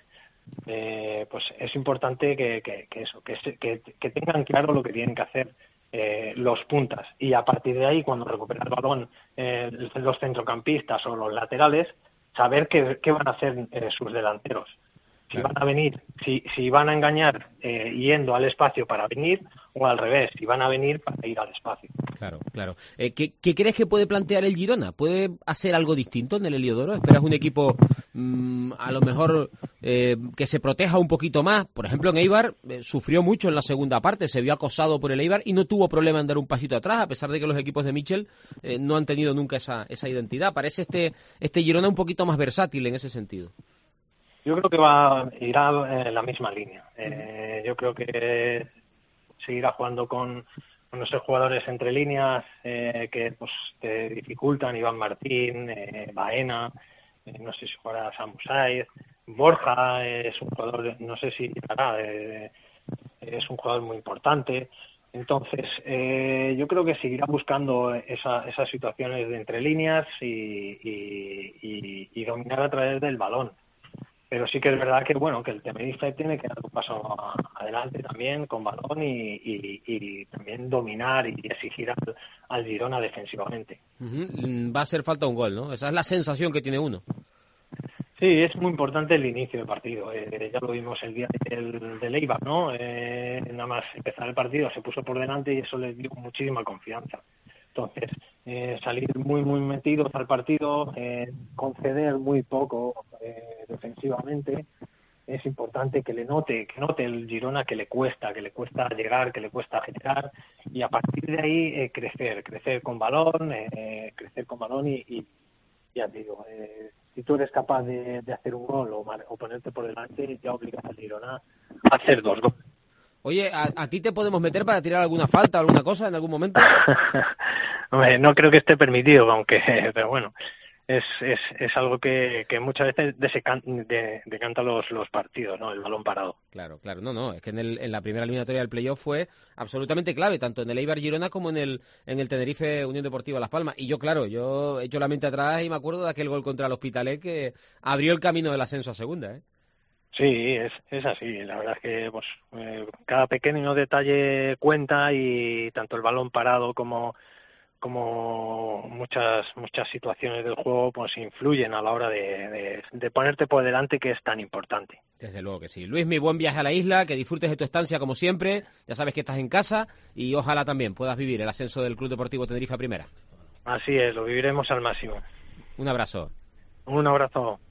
S17: eh, pues es importante que, que, que eso, que, que, que tengan claro lo que tienen que hacer eh, los puntas, y a partir de ahí, cuando recupera el balón eh, los centrocampistas o los laterales, saber qué, qué van a hacer eh, sus delanteros. Si van a venir, si, si van a engañar eh, yendo al espacio para venir, o al revés, si van a venir para ir al espacio.
S4: Claro, claro. Eh, ¿qué, ¿Qué crees que puede plantear el Girona? ¿Puede hacer algo distinto en el Heliodoro? ¿Esperas un equipo mmm, a lo mejor eh, que se proteja un poquito más? Por ejemplo, en Eibar eh, sufrió mucho en la segunda parte, se vio acosado por el Eibar y no tuvo problema en dar un pasito atrás, a pesar de que los equipos de Michel eh, no han tenido nunca esa, esa identidad. Parece este, este Girona un poquito más versátil en ese sentido.
S17: Yo creo que va irá en la misma línea. Eh, yo creo que seguirá jugando con, con nuestros jugadores entre líneas eh, que pues te dificultan, Iván Martín, eh, Baena, eh, no sé si jugará Samu Saiz, Borja eh, es un jugador, no sé si llegará, eh, es un jugador muy importante. Entonces, eh, yo creo que seguirá buscando esa, esas situaciones de entre líneas y, y, y, y dominar a través del balón. Pero sí que es verdad que bueno que el Tenerife tiene que dar un paso adelante también con balón y, y, y también dominar y exigir al, al Girona defensivamente.
S4: Uh-huh. Va a hacer falta un gol, ¿no? Esa es la sensación que tiene uno.
S17: Sí, es muy importante el inicio del partido. Eh, ya lo vimos el día del, del Eibar, ¿no? Eh, nada más empezar el partido se puso por delante y eso les dio muchísima confianza. Entonces, eh, salir muy, muy metidos al partido, eh, conceder muy poco eh, defensivamente, es importante que le note, que note el Girona que le cuesta, que le cuesta llegar, que le cuesta generar, y a partir de ahí eh, crecer, crecer con balón, eh, crecer con balón y, y ya te digo, eh, si tú eres capaz de, de hacer un gol o, o ponerte por delante, ya obligas al Girona a hacer dos goles.
S4: Oye, ¿a, ¿a ti te podemos meter para tirar alguna falta o alguna cosa en algún momento?
S17: Hombre, no creo que esté permitido, aunque, pero bueno, es es, es algo que, que muchas veces desecan, de, decanta los, los partidos, ¿no? El balón parado.
S4: Claro, claro, no, no, es que en, el, en la primera eliminatoria del playoff fue absolutamente clave, tanto en el Eibar Girona como en el en el Tenerife Unión Deportiva Las Palmas. Y yo, claro, yo he hecho la mente atrás y me acuerdo de aquel gol contra el Hospitalet que abrió el camino del ascenso a segunda, ¿eh?
S17: Sí, es, es así. La verdad es que pues eh, cada pequeño detalle cuenta, y tanto el balón parado como como muchas muchas situaciones del juego pues influyen a la hora de, de, de ponerte por delante, que es tan importante.
S4: Desde luego que sí. Luis, mi buen viaje a la isla, que disfrutes de tu estancia como siempre, ya sabes que estás en casa y ojalá también puedas vivir el ascenso del Club Deportivo Tenerife a Primera.
S17: Así es, lo viviremos al máximo.
S4: Un abrazo.
S17: Un abrazo.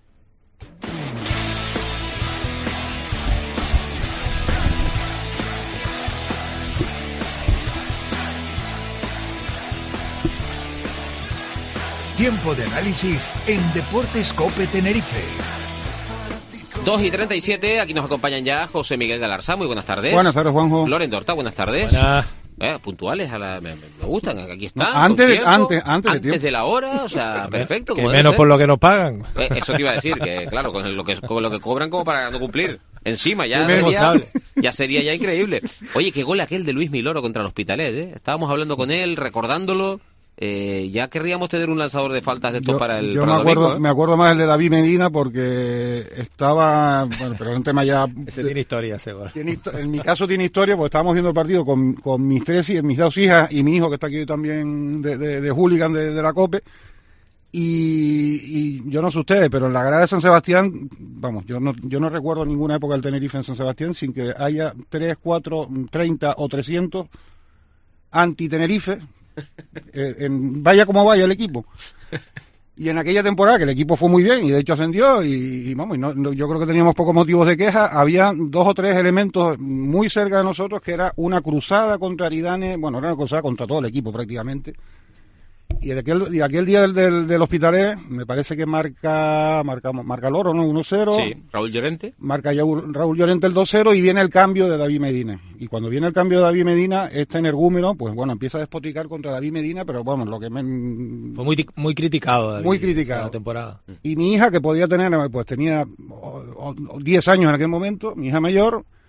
S18: Tiempo de análisis en Deportes COPE Tenerife.
S4: dos y treinta y siete, aquí nos acompañan ya José Miguel Galarza, muy buenas tardes.
S19: Buenas tardes, Juanjo.
S4: Loren Dorta, buenas tardes.
S19: Buenas.
S4: Eh, puntuales, a la, me, me gustan, aquí están.
S19: No, antes, de,
S4: tiempo,
S19: antes, antes,
S4: antes
S19: de,
S4: de la hora, o sea, perfecto.
S20: Que menos por lo que nos pagan.
S4: Eh, eso te iba a decir, que claro, con lo que, con lo que cobran como para no cumplir. Encima ya
S20: Qué
S4: sería, ya sería ya increíble. Oye, qué gol aquel de Luis Miloro contra el Hospitalet, ¿eh? Estábamos hablando con él, recordándolo. Eh, ya querríamos tener un lanzador de faltas de estos
S19: yo,
S4: para el
S19: yo
S4: para
S19: me acuerdo
S4: domingo, ¿eh?
S19: me acuerdo más el de David Medina, porque estaba, bueno, pero es un tema ya
S20: ese tiene historia, seguro.
S19: Tiene, en mi caso tiene historia, porque estábamos viendo el partido con, con mis tres mis dos hijas y mi hijo, que está aquí también de, de, de hooligan de, de la COPE, y, y yo no sé ustedes, pero en la grada de San Sebastián, vamos, yo no yo no recuerdo ninguna época del Tenerife en San Sebastián sin que haya tres, cuatro, treinta o trescientos anti-Tenerife. Eh, en, vaya como vaya el equipo. Y en aquella temporada, que el equipo fue muy bien y de hecho ascendió, y, y vamos, y no, no, yo creo que teníamos pocos motivos de queja. Había dos o tres elementos muy cerca de nosotros, que era una cruzada contra Aridane, bueno, era una cruzada contra todo el equipo prácticamente. Y aquel, y aquel día del, del, del Hospitalet, me parece que marca marca, marca Loro, ¿no? uno cero.
S4: Sí, Raúl Llorente.
S19: Marca ya Raúl Llorente el dos cero y viene el cambio de David Medina. Y cuando viene el cambio de David Medina, este energúmeno, pues bueno, empieza a despotricar contra David Medina, pero bueno, lo que me...
S20: Fue muy, muy criticado, David,
S19: muy criticado.
S20: la temporada.
S19: Y mi hija, que podía tener, pues tenía diez años en aquel momento, mi hija mayor,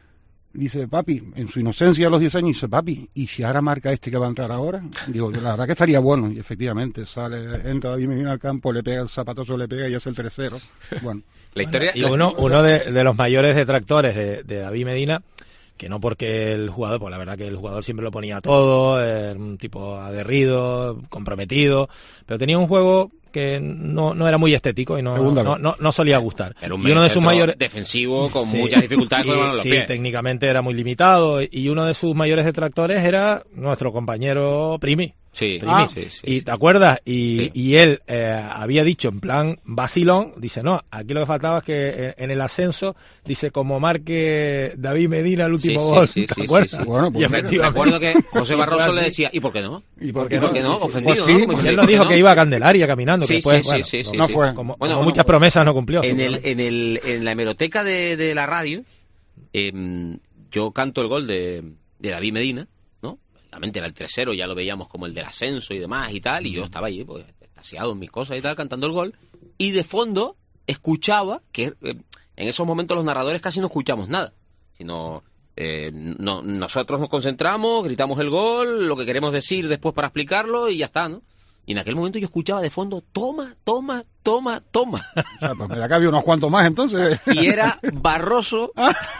S19: dice, papi, en su inocencia a los diez años, dice, papi, ¿y si ahora marca este que va a entrar ahora? Digo, la verdad que estaría bueno, y efectivamente, sale, entra David Medina al campo, le pega el zapatazo, le pega y hace el tercero. Bueno.
S4: La historia...
S20: Y uno, uno de, de los mayores detractores de, de David Medina, que no porque el jugador, pues la verdad que el jugador siempre lo ponía todo, era un tipo aguerrido, comprometido, pero tenía un juego que no, no era muy estético y no, no, no, no solía gustar.
S4: Era un
S20: y uno de sus mayores
S4: defensivo con
S20: sí,
S4: muchas dificultades con
S20: y,
S4: los
S20: sí,
S4: pies.
S20: técnicamente era muy limitado y uno de sus mayores detractores era nuestro compañero Primi.
S4: Sí,
S20: Primi.
S4: ah, sí, sí,
S20: y
S4: sí.
S20: te acuerdas y,
S4: Sí.
S20: y él eh, había dicho en plan vacilón, dice no, aquí lo que faltaba es que en, en el ascenso dice como marque David Medina el último
S4: Sí, sí,
S20: gol,
S4: sí,
S20: ¿te
S4: sí,
S20: acuerdas?
S4: sí, sí.
S19: Bueno, pues
S20: y
S19: mira,
S20: efectivamente
S4: Recuerdo que José Barroso
S20: Claro,
S4: le
S20: sí.
S4: decía ¿y por qué no?
S19: ¿Y por
S4: ¿Y
S19: qué
S4: por
S19: no?
S4: qué no?
S19: Sí, sí.
S4: Ofendido,
S19: Pues sí,
S4: ¿no?
S19: pues
S20: él
S19: ¿por
S20: nos
S19: qué
S20: dijo
S19: no?
S20: que iba a Candelaria caminando, que
S4: Sí,
S20: después,
S4: sí,
S20: bueno,
S4: sí, sí,
S20: no
S4: sí,
S20: fue,
S4: sí.
S20: como,
S4: Bueno,
S20: como
S4: bueno,
S20: muchas promesas no cumplió.
S4: En, el,
S20: seguramente.
S4: en, el, en la hemeroteca de, de la radio, eh, yo canto el gol de, de David Medina, ¿no? La mente era el tres cero, ya lo veíamos como el del ascenso y demás y tal, y yo estaba ahí, pues, extasiado en mis cosas y tal, cantando el gol, y de fondo escuchaba que eh, en esos momentos los narradores casi no escuchamos nada, sino eh, no, nosotros nos concentramos, gritamos el gol, lo que queremos decir después para explicarlo y ya está, ¿no? Y en aquel momento yo escuchaba de fondo, toma, toma, toma, toma.
S19: O sea, pues acá había unos cuantos más entonces.
S4: Y era Barroso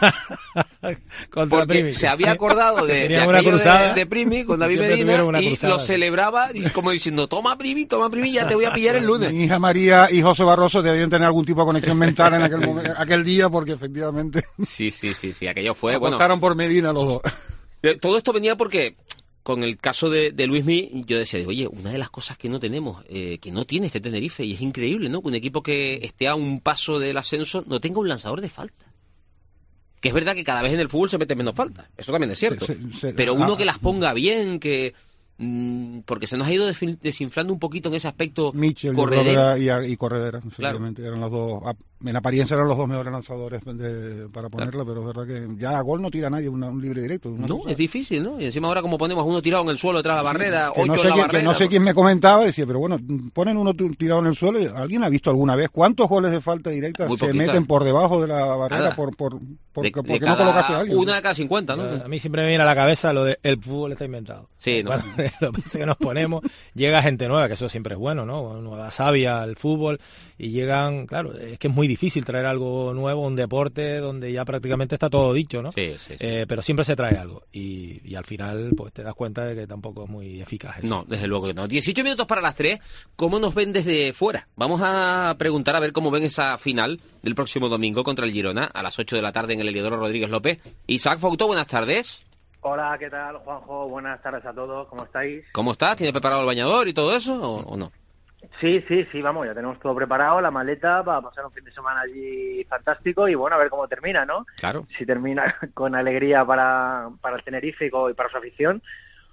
S20: Contra
S4: porque
S20: Primi.
S4: se había acordado de, de
S20: Tenían una
S4: aquello
S20: cruzada.
S4: de, de Primi con David
S20: Siempre
S4: Medina
S20: tuvieron una
S4: y
S20: cruzada,
S4: lo
S20: sí.
S4: celebraba y como diciendo, toma Primi, toma Primi, ya te voy a pillar el lunes.
S19: Mi hija María y José Barroso debían tener algún tipo de conexión mental en aquel momento, aquel día, porque efectivamente
S4: Sí, sí, sí, sí, aquello fue, bueno,
S19: apostaron por Medina los dos.
S4: eh, todo esto venía porque con el caso de, de Luismi, yo decía, oye, una de las cosas que no tenemos, eh, que no tiene este Tenerife, y es increíble, ¿no? Que un equipo que esté a un paso del ascenso no tenga un lanzador de falta. Que es verdad que cada vez en el fútbol se meten menos faltas, eso también es cierto.
S19: Se- se- se-
S4: Pero uno
S19: ah,
S4: que las ponga bien, que... mm, porque se nos ha ido desfil- desinflando un poquito en ese aspecto
S19: Mitchell
S4: corredero.
S19: y, y Corredera, efectivamente, eran los dos, a- en apariencia eran los dos mejores lanzadores de- para ponerla, pero es verdad que ya a gol no tira nadie una- un libre directo. una
S4: No,
S19: cosa.
S4: es difícil, ¿no? Y encima ahora como ponemos uno tirado en el suelo detrás de la barrera,
S19: que
S4: ocho
S19: no sé
S4: en la
S19: quién,
S4: barrera...
S19: que no sé quién me comentaba, decía, pero bueno, ponen uno tu- tirado en el suelo, y ¿alguien ha visto alguna vez cuántos goles de falta directa
S4: Muy
S19: se
S4: poquita.
S19: meten por debajo de la barrera
S4: Nada.
S19: por, por, por,
S4: de-
S19: porque
S4: de
S19: no
S4: cada-
S19: colocaste a alguien?
S4: Una de cada cincuenta, ¿no?
S20: A mí siempre me viene a la cabeza lo de el fútbol está inventado.
S4: Sí, ¿no?
S20: Cuando- lo que pasa es que nos ponemos, llega gente nueva, que eso siempre es bueno, ¿no? Nueva savia al fútbol, y llegan, claro, es que es muy difícil traer algo nuevo, un deporte donde ya prácticamente está todo dicho, ¿no?
S4: Sí, sí, sí.
S20: Eh, pero siempre se trae algo, y, y al final pues te das cuenta de que tampoco es muy eficaz eso.
S4: No, desde luego que no. dieciocho minutos para las tres. ¿Cómo nos ven desde fuera? Vamos a preguntar a ver cómo ven esa final del próximo domingo contra el Girona a las ocho de la tarde en el Heliodoro Rodríguez López. Isaac Fouto, buenas tardes.
S21: Hola, ¿qué tal, Juanjo? Buenas tardes a todos, ¿cómo estáis?
S4: ¿Cómo estás? ¿Tiene preparado el bañador y todo eso o, o no?
S21: Sí, sí, sí, vamos, ya tenemos todo preparado, la maleta para pasar un fin de semana allí fantástico y bueno, a ver cómo termina, ¿no?
S4: Claro.
S21: Si termina con alegría para, para el Tenerife y co- y para su afición,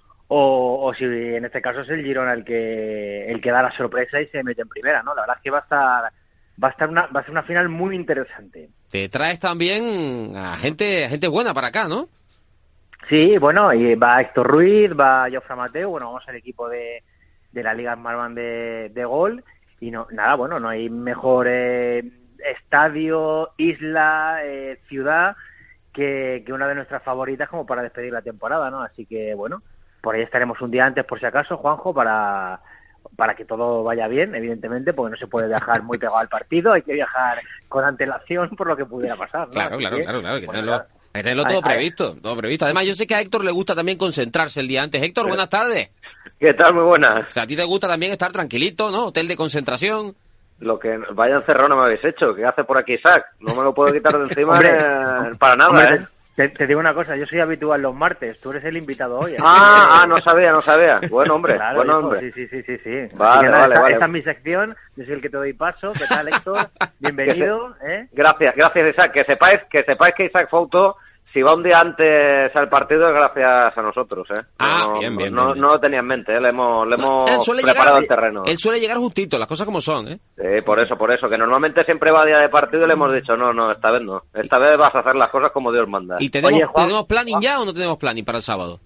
S21: o, o si en este caso es el Girona el que el que da la sorpresa y se mete en primera, ¿no? La verdad es que va a estar va a estar una va a ser una final muy interesante.
S4: Te traes también a gente, a gente buena para acá, ¿no?
S21: Sí, bueno, y va Héctor Ruiz, va Jofre Mateu, bueno, vamos al equipo de, de la Liga Smartbank de, de gol, y no nada, bueno, no hay mejor eh, estadio, isla, eh, ciudad que, que una de nuestras favoritas como para despedir la temporada, ¿no? Así que, bueno, por ahí estaremos un día antes, por si acaso, Juanjo, para para que todo vaya bien, evidentemente, porque no se puede viajar muy pegado al partido, hay que viajar con antelación por lo que pudiera pasar, ¿no?
S4: Claro,
S21: Así
S4: claro,
S21: que,
S4: claro, claro. Hay que
S21: bueno,
S4: tenerlo, hay que tenerlo todo
S21: Ay, ay.
S4: previsto, todo previsto. Además, yo sé que a Héctor le gusta también concentrarse el día antes. Héctor, buenas tardes.
S22: ¿Qué tal? Muy buenas.
S4: O sea, a ti te gusta también estar tranquilito, ¿no? Hotel de concentración.
S22: Lo que vaya encerrado no me habéis hecho. ¿Qué hace por aquí Isaac? No me lo puedo quitar de encima
S21: Hombre,
S22: eh, para nada,
S21: Hombre,
S22: ¿eh?
S21: Te, te digo una cosa, yo soy habitual los martes, tú eres el invitado hoy. así
S22: Ah,
S21: que-
S22: ah, no sabía, no sabía. Buen hombre,
S21: Claro,
S22: buen
S21: hijo,
S22: hombre.
S21: Sí, sí, sí, sí, sí. Así
S22: Vale,
S21: que nada,
S22: vale,
S21: esta,
S22: vale.
S21: esta es mi sección, yo soy el que te doy paso. ¿Qué tal, Héctor? Bienvenido, ¿eh?
S22: Gracias, gracias Isaac. Que sepáis, que sepáis que Isaac Fouto, si va un día antes al partido es gracias a nosotros, ¿eh?
S4: Ah,
S22: no,
S4: bien, bien,
S22: no,
S4: bien, bien.
S22: no lo tenía en mente, ¿eh? Le hemos, le hemos
S4: Él suele
S22: preparado
S4: llegar,
S22: el terreno.
S4: Él suele llegar justito, las cosas como son, ¿eh?
S22: Sí, por eso, por eso, que normalmente siempre va a día de partido y le hemos dicho, no, no, esta vez no. Esta vez vas a hacer las cosas como Dios manda.
S4: ¿Y tenemos,
S22: Oye, Juan,
S4: ¿tenemos planning ya o no tenemos planning para el sábado?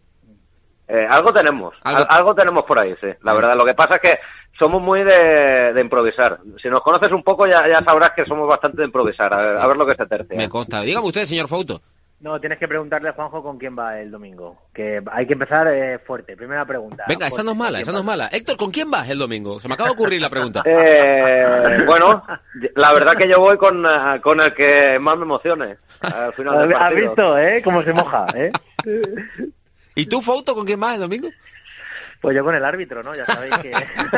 S22: Eh, algo tenemos,
S4: ¿Algo?
S22: Al- algo tenemos por ahí, sí. La verdad, lo que pasa es que somos muy de, de improvisar. Si nos conoces un poco ya, ya sabrás que somos bastante de improvisar, a ver, a ver lo que se tercia.
S4: Me consta. Dígame usted, señor Fouto.
S21: No, tienes que preguntarle a Juanjo con quién va el domingo. Que hay que empezar eh, fuerte. Primera pregunta.
S4: Venga, esa no es mala, esa no es mala. Héctor, ¿con quién vas el domingo? Se me acaba de ocurrir la pregunta.
S22: Eh, bueno, la verdad que yo voy con, uh, con el que más me emocione. Al final del
S21: ¿Has
S22: partido.
S21: visto, eh? Cómo se moja, eh.
S4: ¿Y tú, Fauto, con quién vas el domingo?
S21: Pues yo con el árbitro, ¿no? Ya sabéis que...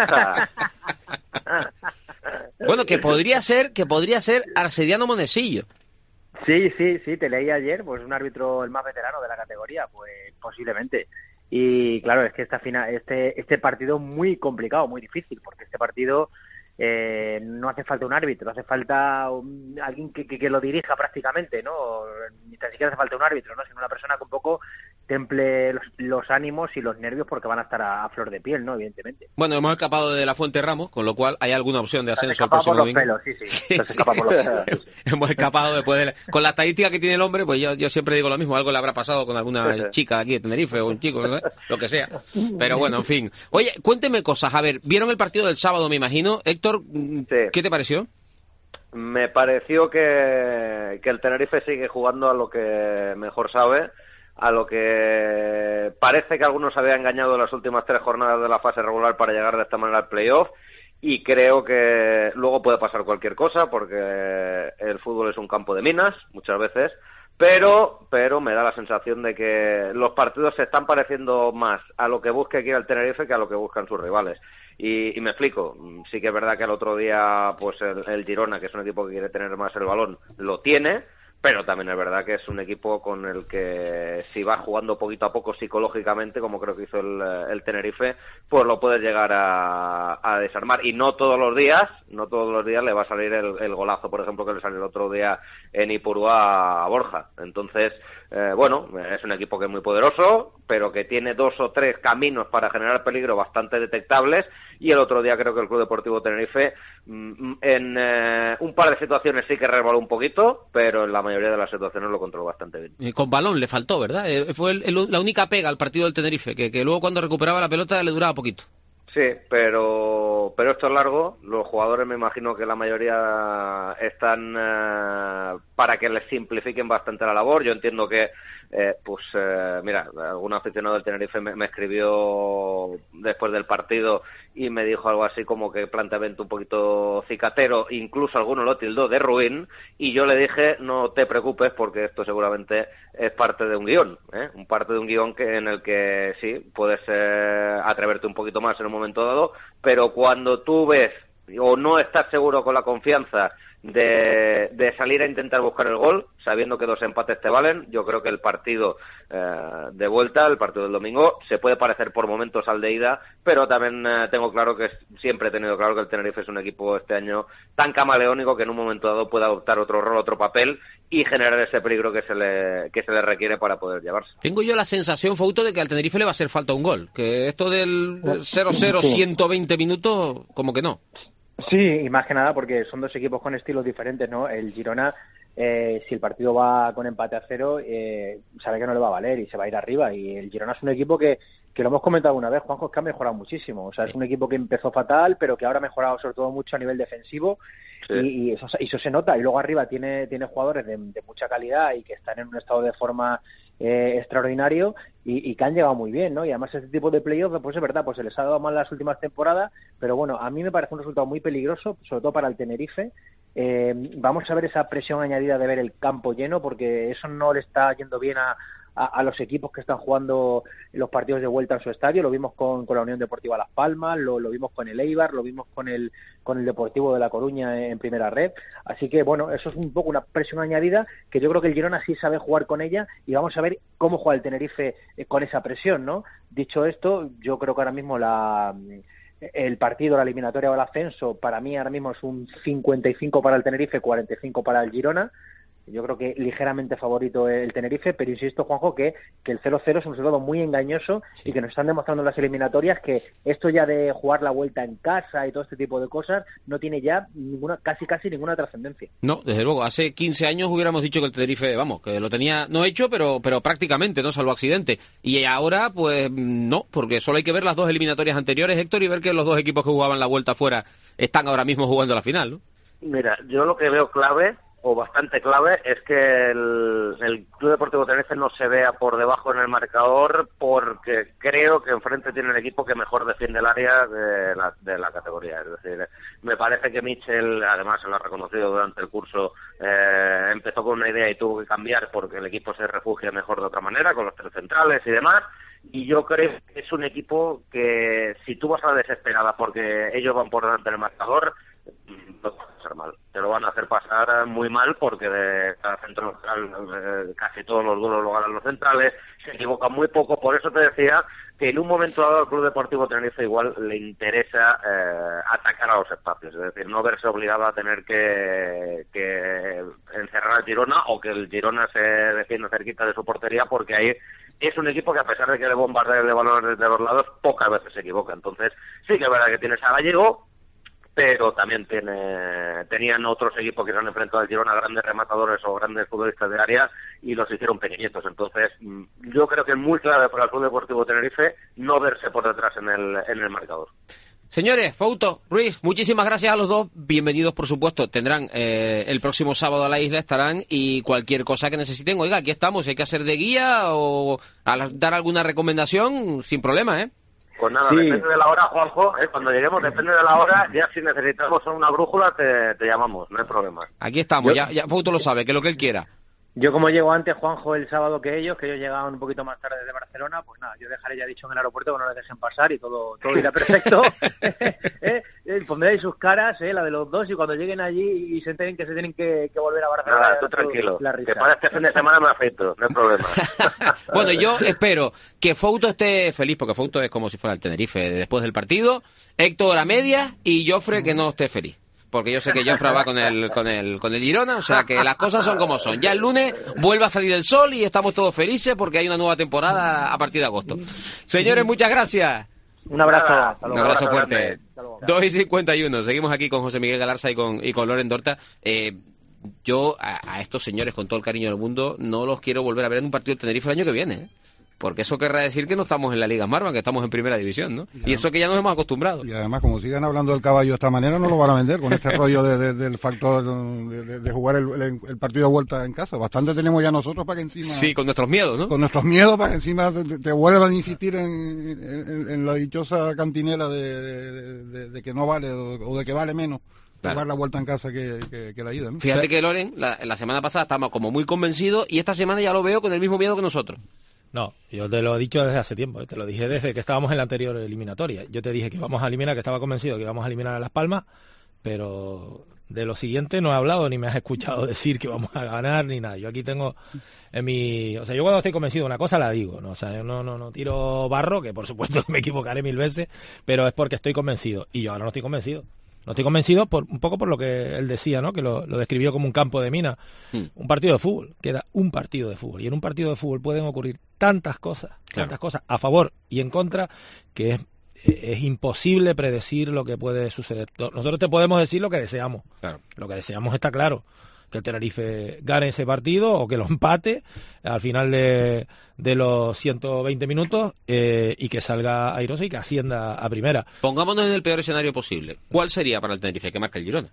S4: Bueno, que podría ser, que podría ser Arcediano Monesillo.
S21: Sí, sí, sí, te leí ayer, pues un árbitro el más veterano de la categoría, pues posiblemente. Y claro, es que esta final, este, este partido es muy complicado, muy difícil, porque este partido eh, no hace falta un árbitro, hace falta un, alguien que, que, que lo dirija prácticamente, ¿no? Ni tan siquiera hace falta un árbitro, ¿no? Sino una persona que un poco temple los, los ánimos y los nervios porque van a estar a, a flor de piel, ¿no? Evidentemente.
S4: Bueno, hemos escapado de la Fuente Ramos, con lo cual hay alguna opción de ascenso el
S21: Escapa
S4: próximo
S21: por los
S4: domingo.
S21: pelos, sí, sí. Se escapa por los pelos.
S4: Hemos escapado después de la... Con la estadística que tiene el hombre, pues yo, yo siempre digo lo mismo. Algo le habrá pasado con alguna chica aquí de Tenerife o un chico, no sé, lo que sea. Pero bueno, en fin. Oye, cuénteme cosas. A ver, ¿vieron el partido del sábado, me imagino? Héctor, ¿qué te pareció?
S22: Me pareció que, que el Tenerife sigue jugando a lo que mejor sabe, a lo que parece que algunos había engañado en las últimas tres jornadas de la fase regular para llegar de esta manera al playoff, y creo que luego puede pasar cualquier cosa porque el fútbol es un campo de minas muchas veces, pero pero me da la sensación de que los partidos se están pareciendo más a lo que busca aquí el Tenerife que a lo que buscan sus rivales. Y, y me explico, sí que es verdad que el otro día pues el, el Girona, que es un equipo que quiere tener más el balón, lo tiene, pero también es verdad que es un equipo con el que si va jugando poquito a poco psicológicamente, como creo que hizo el, el Tenerife, pues lo puedes llegar a, a desarmar. Y no todos los días, no todos los días le va a salir el, el golazo, por ejemplo, que le salió el otro día en Ipurúa a Borja. Entonces, eh, bueno, es un equipo que es muy poderoso, pero que tiene dos o tres caminos para generar peligro bastante detectables. Y el otro día creo que el Club Deportivo Tenerife en eh, un par de situaciones sí que resbaló un poquito, pero en la mayoría de las situaciones lo controló bastante bien.
S4: Eh, con balón le faltó, ¿verdad? Eh, fue el, el, la única pega al partido del Tenerife, que, que luego cuando recuperaba la pelota le duraba poquito.
S22: Sí, pero pero esto es largo. Los jugadores me imagino que la mayoría están eh, para que les simplifiquen bastante la labor. Yo entiendo que, eh, pues, eh, mira, algún aficionado del Tenerife me, me escribió después del partido y me dijo algo así como que planteamiento un poquito cicatero, incluso alguno lo tildó de ruin, y yo le dije, no te preocupes porque esto seguramente es parte de un guión, ¿eh? Un parte de un guión que en el que sí, puedes eh, atreverte un poquito más en un momento dado, pero cuando tú ves o no estás seguro con la confianza de, de salir a intentar buscar el gol, sabiendo que dos empates te valen, yo creo que el partido eh, de vuelta, el partido del domingo, se puede parecer por momentos al de ida, pero también eh, tengo claro que siempre he tenido claro que el Tenerife es un equipo este año tan camaleónico que en un momento dado puede adoptar otro rol, otro papel y generar ese peligro que se le que se le requiere para poder llevarse.
S4: Tengo yo la sensación, Fauto, de que al Tenerife le va a hacer falta un gol, que esto del cero cero, ciento veinte minutos, como que no.
S21: Sí, y más que nada porque son dos equipos con estilos diferentes, ¿no? El Girona, eh, si el partido va con empate a cero, eh, sabe que no le va a valer y se va a ir arriba. Y el Girona es un equipo que, que lo hemos comentado una vez, Juanjo, es que ha mejorado muchísimo. O sea, es un equipo que empezó fatal, pero que ahora ha mejorado sobre todo mucho a nivel defensivo. Sí. Y, y, eso, y eso se nota. Y luego arriba tiene, tiene jugadores de, de mucha calidad y que están en un estado de forma eh, extraordinario y, y que han llegado muy bien, ¿no? Y además este tipo de playoffs, pues es verdad, pues se les ha dado mal las últimas temporadas, pero bueno, a mí me parece un resultado muy peligroso, sobre todo para el Tenerife. Eh, vamos a ver esa presión añadida de ver el campo lleno, porque eso no le está yendo bien a A, a los equipos que están jugando los partidos de vuelta en su estadio. Lo vimos con, con la Unión Deportiva Las Palmas, lo, lo vimos con el Eibar, lo vimos con el con el Deportivo de La Coruña en primera red. Así que bueno, eso es un poco una presión añadida que yo creo que el Girona sí sabe jugar con ella y vamos a ver cómo juega el Tenerife con esa presión, ¿no? Dicho esto, yo creo que ahora mismo la el partido, la eliminatoria o el ascenso, para mí ahora mismo es un cincuenta y cinco para el Tenerife, cuarenta y cinco para el Girona. Yo creo que ligeramente favorito el Tenerife, pero insisto, Juanjo, que, que el cero cero es un resultado muy engañoso sí. y que nos están demostrando en las eliminatorias que esto ya de jugar la vuelta en casa y todo este tipo de cosas no tiene ya ninguna casi casi ninguna trascendencia.
S4: No, desde luego, hace quince años hubiéramos dicho que el Tenerife, vamos, que lo tenía no hecho, pero pero prácticamente, no salvo accidente. Y ahora, pues no, porque solo hay que ver las dos eliminatorias anteriores, Héctor, y ver que los dos equipos que jugaban la vuelta afuera están ahora mismo jugando la final, ¿no?
S22: Mira, yo lo que veo clave o bastante clave, es que el, el Club Deportivo Tenerife no se vea por debajo en el marcador, porque creo que enfrente tiene el equipo que mejor defiende el área de la, de la categoría. Es decir, me parece que Mitchell, además se lo ha reconocido durante el curso, eh, empezó con una idea y tuvo que cambiar porque el equipo se refugia mejor de otra manera, con los tres centrales y demás. Y yo creo que es un equipo que, si tú vas a la desesperada porque ellos van por delante del marcador, no te van a hacer mal. Te lo van a hacer pasar muy mal, porque de cada centro eh, casi todos los duelos lo ganan los centrales, se equivocan muy poco. Por eso te decía que en un momento dado al Club Deportivo Tenerife igual le interesa eh, atacar a los espacios, es decir, no verse obligado a tener que, que encerrar al Girona, o que el Girona se defienda cerquita de su portería, porque ahí es un equipo que, a pesar de que le bombardea de balones de los lados, pocas veces se equivoca. Entonces sí que es verdad que tienes a Gallego, pero también tiene, tenían otros equipos que se han enfrentado al Girona, grandes rematadores o grandes futbolistas de área, y los hicieron pequeñitos. Entonces yo creo que es muy clave para el Club Deportivo Tenerife no verse por detrás en el, en el marcador.
S4: Señores, Fouto, Ruiz, muchísimas gracias a los dos. Bienvenidos, por supuesto. Tendrán eh, el próximo sábado a la isla, estarán, y cualquier cosa que necesiten, oiga, aquí estamos. Si hay que hacer de guía o a dar alguna recomendación, sin problema, ¿eh?
S22: Pues nada, sí. Depende de la hora, Juanjo, ¿eh? Cuando lleguemos, depende de la hora, ya si necesitamos una brújula te, te llamamos, no hay problema.
S4: Aquí estamos,
S21: Yo...
S4: ya, ya Fouto lo sabe, que es lo que él quiera.
S21: Yo, como llego antes, Juanjo, el sábado que ellos, que ellos llegaban un poquito más tarde de Barcelona, pues nada, yo dejaré ya dicho en el aeropuerto que no les dejen pasar y todo todo irá perfecto. ¿Eh? Pondréis sus caras, ¿eh? La de los dos, y cuando lleguen allí y se enteren que se tienen que, que volver a Barcelona...
S22: Nada, tú tranquilo, que para este fin de semana me afecto, no hay problema.
S4: Bueno, yo espero que Fouto esté feliz, porque Fouto es como si fuera el Tenerife después del partido, Héctor a media y Jofre que no esté feliz. Porque yo sé que Jofre va con el, con el, con el Girona, o sea que las cosas son como son. Ya el lunes vuelve a salir el sol y estamos todos felices porque hay una nueva temporada a partir de agosto. Señores, muchas gracias.
S21: Un abrazo.
S4: Un abrazo fuerte. dos y cincuenta y uno. Seguimos aquí con José Miguel Galarza y con, y con Loren Dorta. Eh, yo a, a estos señores, con todo el cariño del mundo, no los quiero volver a ver en un partido del Tenerife el año que viene, ¿eh? Porque eso querrá decir que no estamos en la Liga Marvan, que estamos en primera división, ¿no? Y, y eso que ya nos hemos acostumbrado.
S19: Y además, como sigan hablando del caballo de esta manera, no lo van a vender con este rollo de, de, del factor de, de, de jugar el, el, el partido de vuelta en casa. Bastante tenemos ya nosotros para que encima...
S4: Sí, con nuestros miedos, ¿no?
S19: Con nuestros miedos para que encima te, te vuelvan a insistir en, en, en la dichosa cantinela de, de, de, de que no vale o de que vale menos. Claro. Jugar la vuelta en casa que, que, que la ida, ¿no?
S4: Fíjate que Loren, la, la semana pasada estábamos como muy convencidos y esta semana ya lo veo con el mismo miedo que nosotros.
S20: No, yo te lo he dicho desde hace tiempo, te lo dije desde que estábamos en la anterior eliminatoria. Yo te dije que íbamos a eliminar, que estaba convencido que íbamos a eliminar a Las Palmas, pero de lo siguiente no he hablado ni me has escuchado decir que vamos a ganar ni nada. Yo aquí tengo en mi... O sea, yo cuando estoy convencido de una cosa la digo, ¿no? O sea, yo no, no, no tiro barro, que por supuesto me equivocaré mil veces, pero es porque estoy convencido. Y yo ahora no estoy convencido. No estoy convencido por un poco por lo que él decía, ¿no? Que lo, lo describió como un campo de mina. Hmm. Un partido de fútbol. Queda un partido de fútbol. Y en un partido de fútbol pueden ocurrir tantas cosas, claro. tantas cosas a favor y en contra, que es, es imposible predecir lo que puede suceder. Nosotros te podemos decir lo que deseamos. Claro. Lo que deseamos está claro. Que el Tenerife gane ese partido o que lo empate al final de, de los ciento veinte minutos eh, y que salga airoso y que ascienda a primera.
S4: Pongámonos en el peor escenario posible. ¿Cuál sería para el Tenerife que marque el Girona?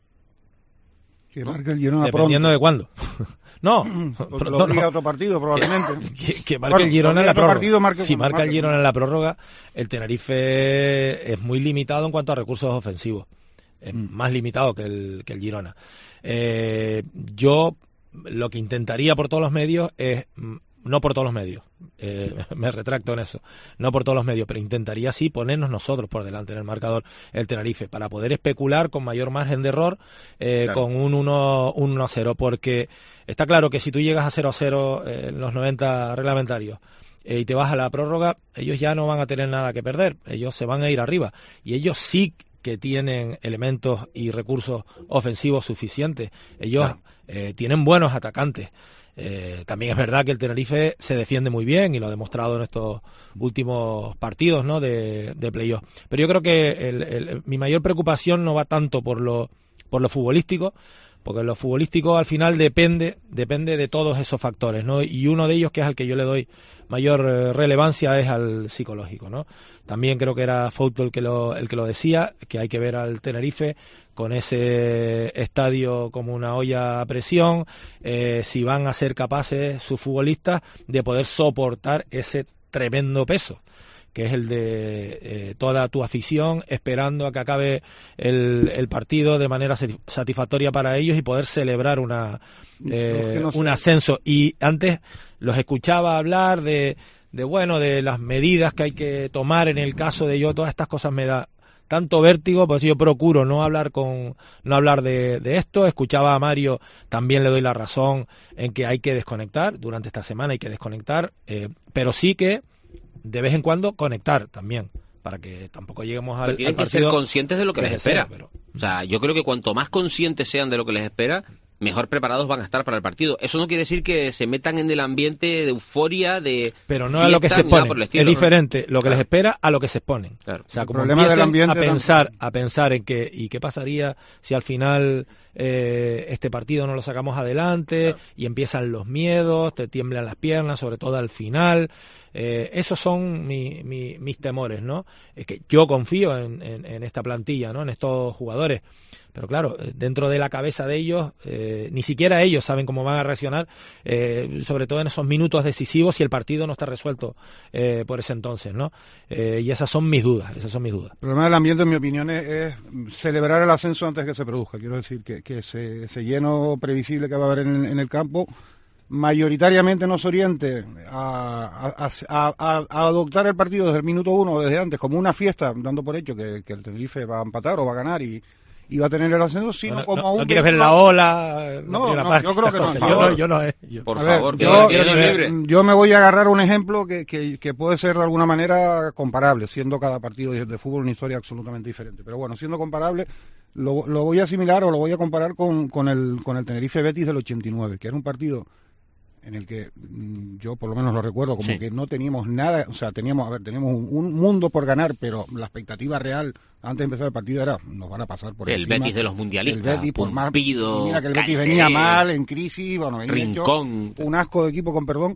S19: Que marque el Girona
S20: dependiendo
S19: pronto.
S20: de cuándo. No,
S19: pronto, lo diga no. Otro partido probablemente.
S20: Que, que, que marque bueno, el Girona en la prórroga. Partido, marque si marca marque. el Girona en la prórroga, el Tenerife es muy limitado en cuanto a recursos ofensivos. Es mm. más limitado que el, que el Girona. Eh, yo lo que intentaría por todos los medios es, no por todos los medios, eh, me retracto en eso, no por todos los medios, pero intentaría sí ponernos nosotros por delante en el marcador el Tenerife, para poder especular con mayor margen de error eh, claro. con un uno a cero, porque está claro que si tú llegas a cero a cero eh, en los noventa reglamentarios, eh, y te vas a la prórroga, ellos ya no van a tener nada que perder, ellos se van a ir arriba, y ellos sí que tienen elementos y recursos ofensivos suficientes. Ellos claro. eh, tienen buenos atacantes. Eh, también es verdad que el Tenerife se defiende muy bien y lo ha demostrado en estos últimos partidos, ¿no? de, de playoff. Pero yo creo que el, el, mi mayor preocupación no va tanto por lo, por lo futbolístico, porque lo futbolístico al final depende depende de todos esos factores, ¿no? Y uno de ellos, que es al que yo le doy mayor eh, relevancia, es al psicológico, ¿no? También creo que era Fouto el que lo el que lo decía, que hay que ver al Tenerife con ese estadio como una olla a presión, eh, si van a ser capaces sus futbolistas de poder soportar ese tremendo peso, que es el de eh, toda tu afición esperando a que acabe el, el partido de manera satisfactoria para ellos y poder celebrar una eh, no, no un ascenso. Y antes los escuchaba hablar de, de bueno de las medidas que hay que tomar en el caso de yo, todas estas cosas me da tanto vértigo, por eso yo procuro no hablar con no hablar de, de esto. Escuchaba a Mario, también le doy la razón en que hay que desconectar, durante esta semana hay que desconectar, eh, pero sí que de vez en cuando conectar también, para que tampoco lleguemos al,
S4: pero tienen
S20: al
S4: que
S20: partido
S4: ser conscientes de lo que les espera.
S20: Cero, pero...
S4: O sea, yo creo que cuanto más conscientes sean de lo que les espera, mejor preparados van a estar para el partido. Eso no quiere decir que se metan en el ambiente de euforia, de
S20: pero no
S4: fiesta,
S20: es lo que se exponen, es diferente lo que
S4: claro.
S20: les espera a lo que se exponen.
S4: Claro.
S20: O sea,
S19: el
S20: como
S19: problema del ambiente
S20: a pensar, también. a pensar en que y qué pasaría si al final eh, este partido no lo sacamos adelante, claro. y empiezan los miedos, te tiemblan las piernas, sobre todo al final. Eh, esos son mi, mi, mis temores, ¿no? Es que yo confío en, en, en esta plantilla, ¿no? En estos jugadores. Pero claro, dentro de la cabeza de ellos, eh, ni siquiera ellos saben cómo van a reaccionar, eh, sobre todo en esos minutos decisivos si el partido no está resuelto eh, por ese entonces, ¿no? Eh, y esas son mis dudas, esas son mis dudas.
S19: El problema del ambiente, en mi opinión, es, es celebrar el ascenso antes que se produzca. Quiero decir que, que ese, ese lleno previsible que va a haber en, en el campo mayoritariamente nos oriente a, a, a, a, a adoptar el partido desde el minuto uno o desde antes como una fiesta, dando por hecho que, que el Tenerife va a empatar o va a ganar y y va a tener el ascenso, sino
S20: no,
S19: como
S20: no,
S19: un...
S20: ¿No quieres ver la ola?
S19: No,
S20: la
S19: no yo creo que no.
S20: Yo no, yo no, eh. yo.
S4: Por
S19: a
S4: favor,
S19: ver,
S4: que
S19: yo,
S4: no libre.
S19: yo me voy a agarrar un ejemplo que, que, que puede ser de alguna manera comparable, siendo cada partido de, de fútbol una historia absolutamente diferente. Pero bueno, siendo comparable, lo, lo voy a asimilar o lo voy a comparar con, con, el, con el Tenerife Betis del ochenta y nueve, que era un partido en el que yo por lo menos lo recuerdo como sí. que no teníamos nada, o sea, teníamos, a ver, teníamos un, un mundo por ganar, pero la expectativa real antes de empezar el partido era, nos van a pasar por
S4: el
S19: encima.
S4: Betis de los mundialistas,
S19: el Betis, por más,
S4: Pumpido,
S19: mira que el
S4: Calde,
S19: Betis venía mal, en crisis, bueno, venía
S4: Rincón,
S19: hecho un asco de equipo, con perdón,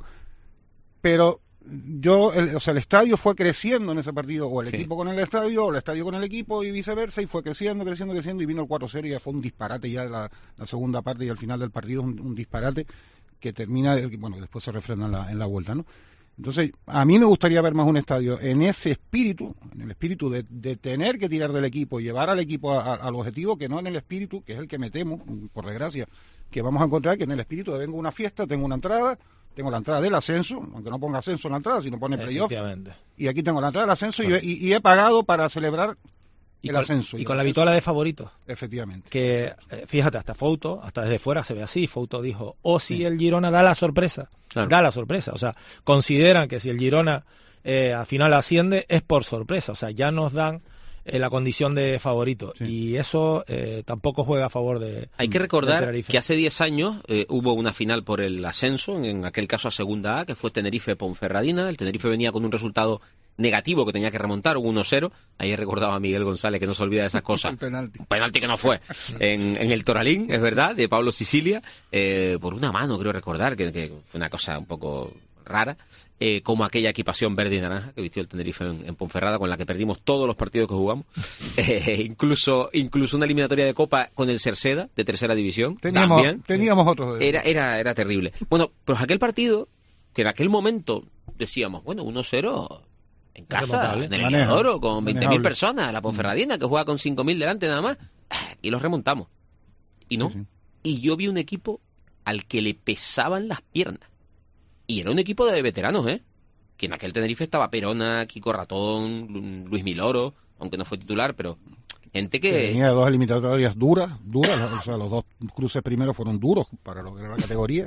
S19: pero yo, el, o sea, el estadio fue creciendo en ese partido, o el sí. equipo con el estadio, o el estadio con el equipo, y viceversa, y fue creciendo, creciendo, creciendo, y vino el cuatro cero, y ya fue un disparate ya la, la segunda parte, y al final del partido un, un disparate que termina, bueno, después se refrenda en la, en la vuelta, ¿no? Entonces, a mí me gustaría ver más un estadio en ese espíritu, en el espíritu de, de tener que tirar del equipo, llevar al equipo a, a, al objetivo, que no en el espíritu, que es el que me temo, por desgracia, que vamos a encontrar, que en el espíritu de vengo a una fiesta, tengo una entrada, tengo la entrada del ascenso, aunque no ponga ascenso en la entrada, sino pone playoff, y aquí tengo la entrada del ascenso, bueno. y, y, y he pagado para celebrar
S20: Y
S19: el
S20: con,
S19: ascenso.
S20: Y,
S19: y
S20: con la
S19: ascenso.
S20: vitola de favorito.
S19: Efectivamente.
S20: Que, eh, fíjate, hasta Fouto, hasta desde fuera se ve así. Fouto dijo, o si sí. el Girona da la sorpresa. Claro. Da la sorpresa. O sea, consideran que si el Girona eh, al final asciende, es por sorpresa. O sea, ya nos dan eh, la condición de favorito. Sí. Y eso eh, tampoco juega a favor de
S4: Hay que recordar que hace diez años eh, hubo una final por el ascenso, en, en aquel caso a Segunda A, que fue Tenerife-Ponferradina. El Tenerife venía con un resultado negativo que tenía que remontar, uno cero. Ayer recordaba a Miguel González que no se olvida de esas cosas.
S19: Un penalti.
S4: Un penalti que no fue en, en el Toralín, es verdad, de Pablo Sicilia, eh, por una mano, creo recordar, que, que fue una cosa un poco rara, eh, como aquella equipación verde y naranja que vistió el Tenerife en, en Ponferrada, con la que perdimos todos los partidos que jugamos, eh, incluso incluso una eliminatoria de Copa con el Cerceda, de tercera división.
S19: Teníamos,
S4: también.
S19: teníamos otros.
S4: Era, era, era terrible. Bueno, pues aquel partido, que en aquel momento decíamos, bueno, uno cero... en casa, en el Eliodoro, con veinte mil personas, la Ponferradina, que juega con cinco mil delante nada más, y los remontamos. Y no, sí, sí. Y yo vi un equipo al que le pesaban las piernas. Y era un equipo de veteranos, ¿eh? Que en aquel Tenerife estaba Perona, Kiko Ratón, Luis Miloro, aunque no fue titular, pero gente que...
S19: Tenía dos eliminatorias duras, duras, o sea, los dos cruces primeros fueron duros para lo que era la categoría.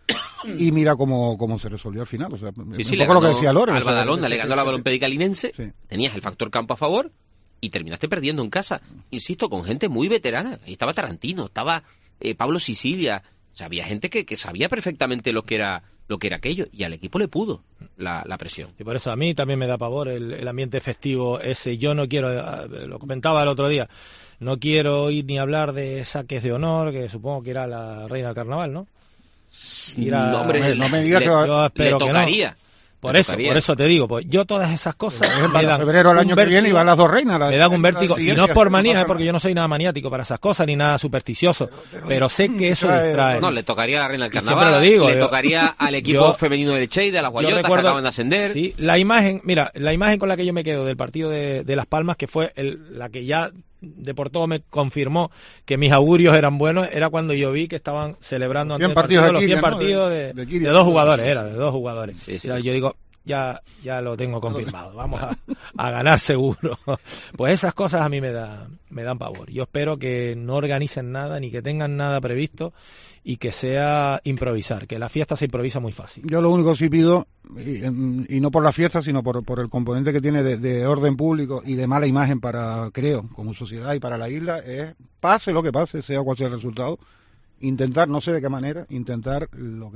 S19: Y mira cómo, cómo se resolvió al final. O sea,
S4: sí, sí,
S19: un poco lo que decía Lore.
S4: Al Badalona, le ganó a la Balonpedica Linense, sí. Tenías el factor campo a favor y terminaste perdiendo en casa. Insisto, con gente muy veterana. Ahí estaba Tarantino, estaba eh, Pablo Sicilia. O sea, había gente que, que sabía perfectamente lo que era lo que era aquello, y al equipo le pudo la, la presión.
S20: Y por eso a mí también me da pavor el, el ambiente festivo ese. Yo no quiero, lo comentaba el otro día, no quiero ir ni hablar de saques de honor, que supongo que era la reina del carnaval, ¿no?
S4: Irá, no, hombre,
S19: no me digas
S4: le,
S19: que va,
S20: yo espero
S4: le tocaría.
S20: Que no. Por eso, por eso te digo, pues yo todas esas cosas
S19: me dan febrero el año que viene y van las dos reinas. La,
S20: me dan un vértigo, y no es por manía,
S19: no
S20: eh, porque yo no soy nada maniático para esas cosas ni nada supersticioso, pero, pero, pero sé que eso
S19: trae,
S20: distrae.
S4: No, le tocaría a la reina del carnaval,
S20: lo digo,
S4: le
S20: yo,
S4: tocaría al equipo
S20: yo,
S4: femenino del Cheide, a las Guayotas recuerdo, que acaban de ascender.
S20: Sí, la imagen, mira, la imagen con la que yo me quedo del partido de, de Las Palmas, que fue el, la que ya Deportivo me confirmó que mis augurios eran buenos, era cuando yo vi que estaban celebrando antes del partido,
S19: de
S20: los cien
S19: Kiria,
S20: partidos
S19: ¿no?
S20: de, de,
S19: de,
S20: de dos jugadores, era de dos jugadores.
S4: Sí, sí,
S20: y
S4: sí.
S20: yo digo, ya ya lo tengo confirmado, vamos a, a ganar seguro. Pues esas cosas a mí me da me dan pavor. Yo espero que no organicen nada ni que tengan nada previsto y que sea improvisar, que la fiesta se improvisa muy fácil.
S19: Yo lo único que sí pido, y, y no por la fiesta, sino por, por el componente que tiene de, de orden público y de mala imagen para, creo, como sociedad y para la isla, es, pase lo que pase, sea cual sea el resultado, intentar, no sé de qué manera, intentar lo que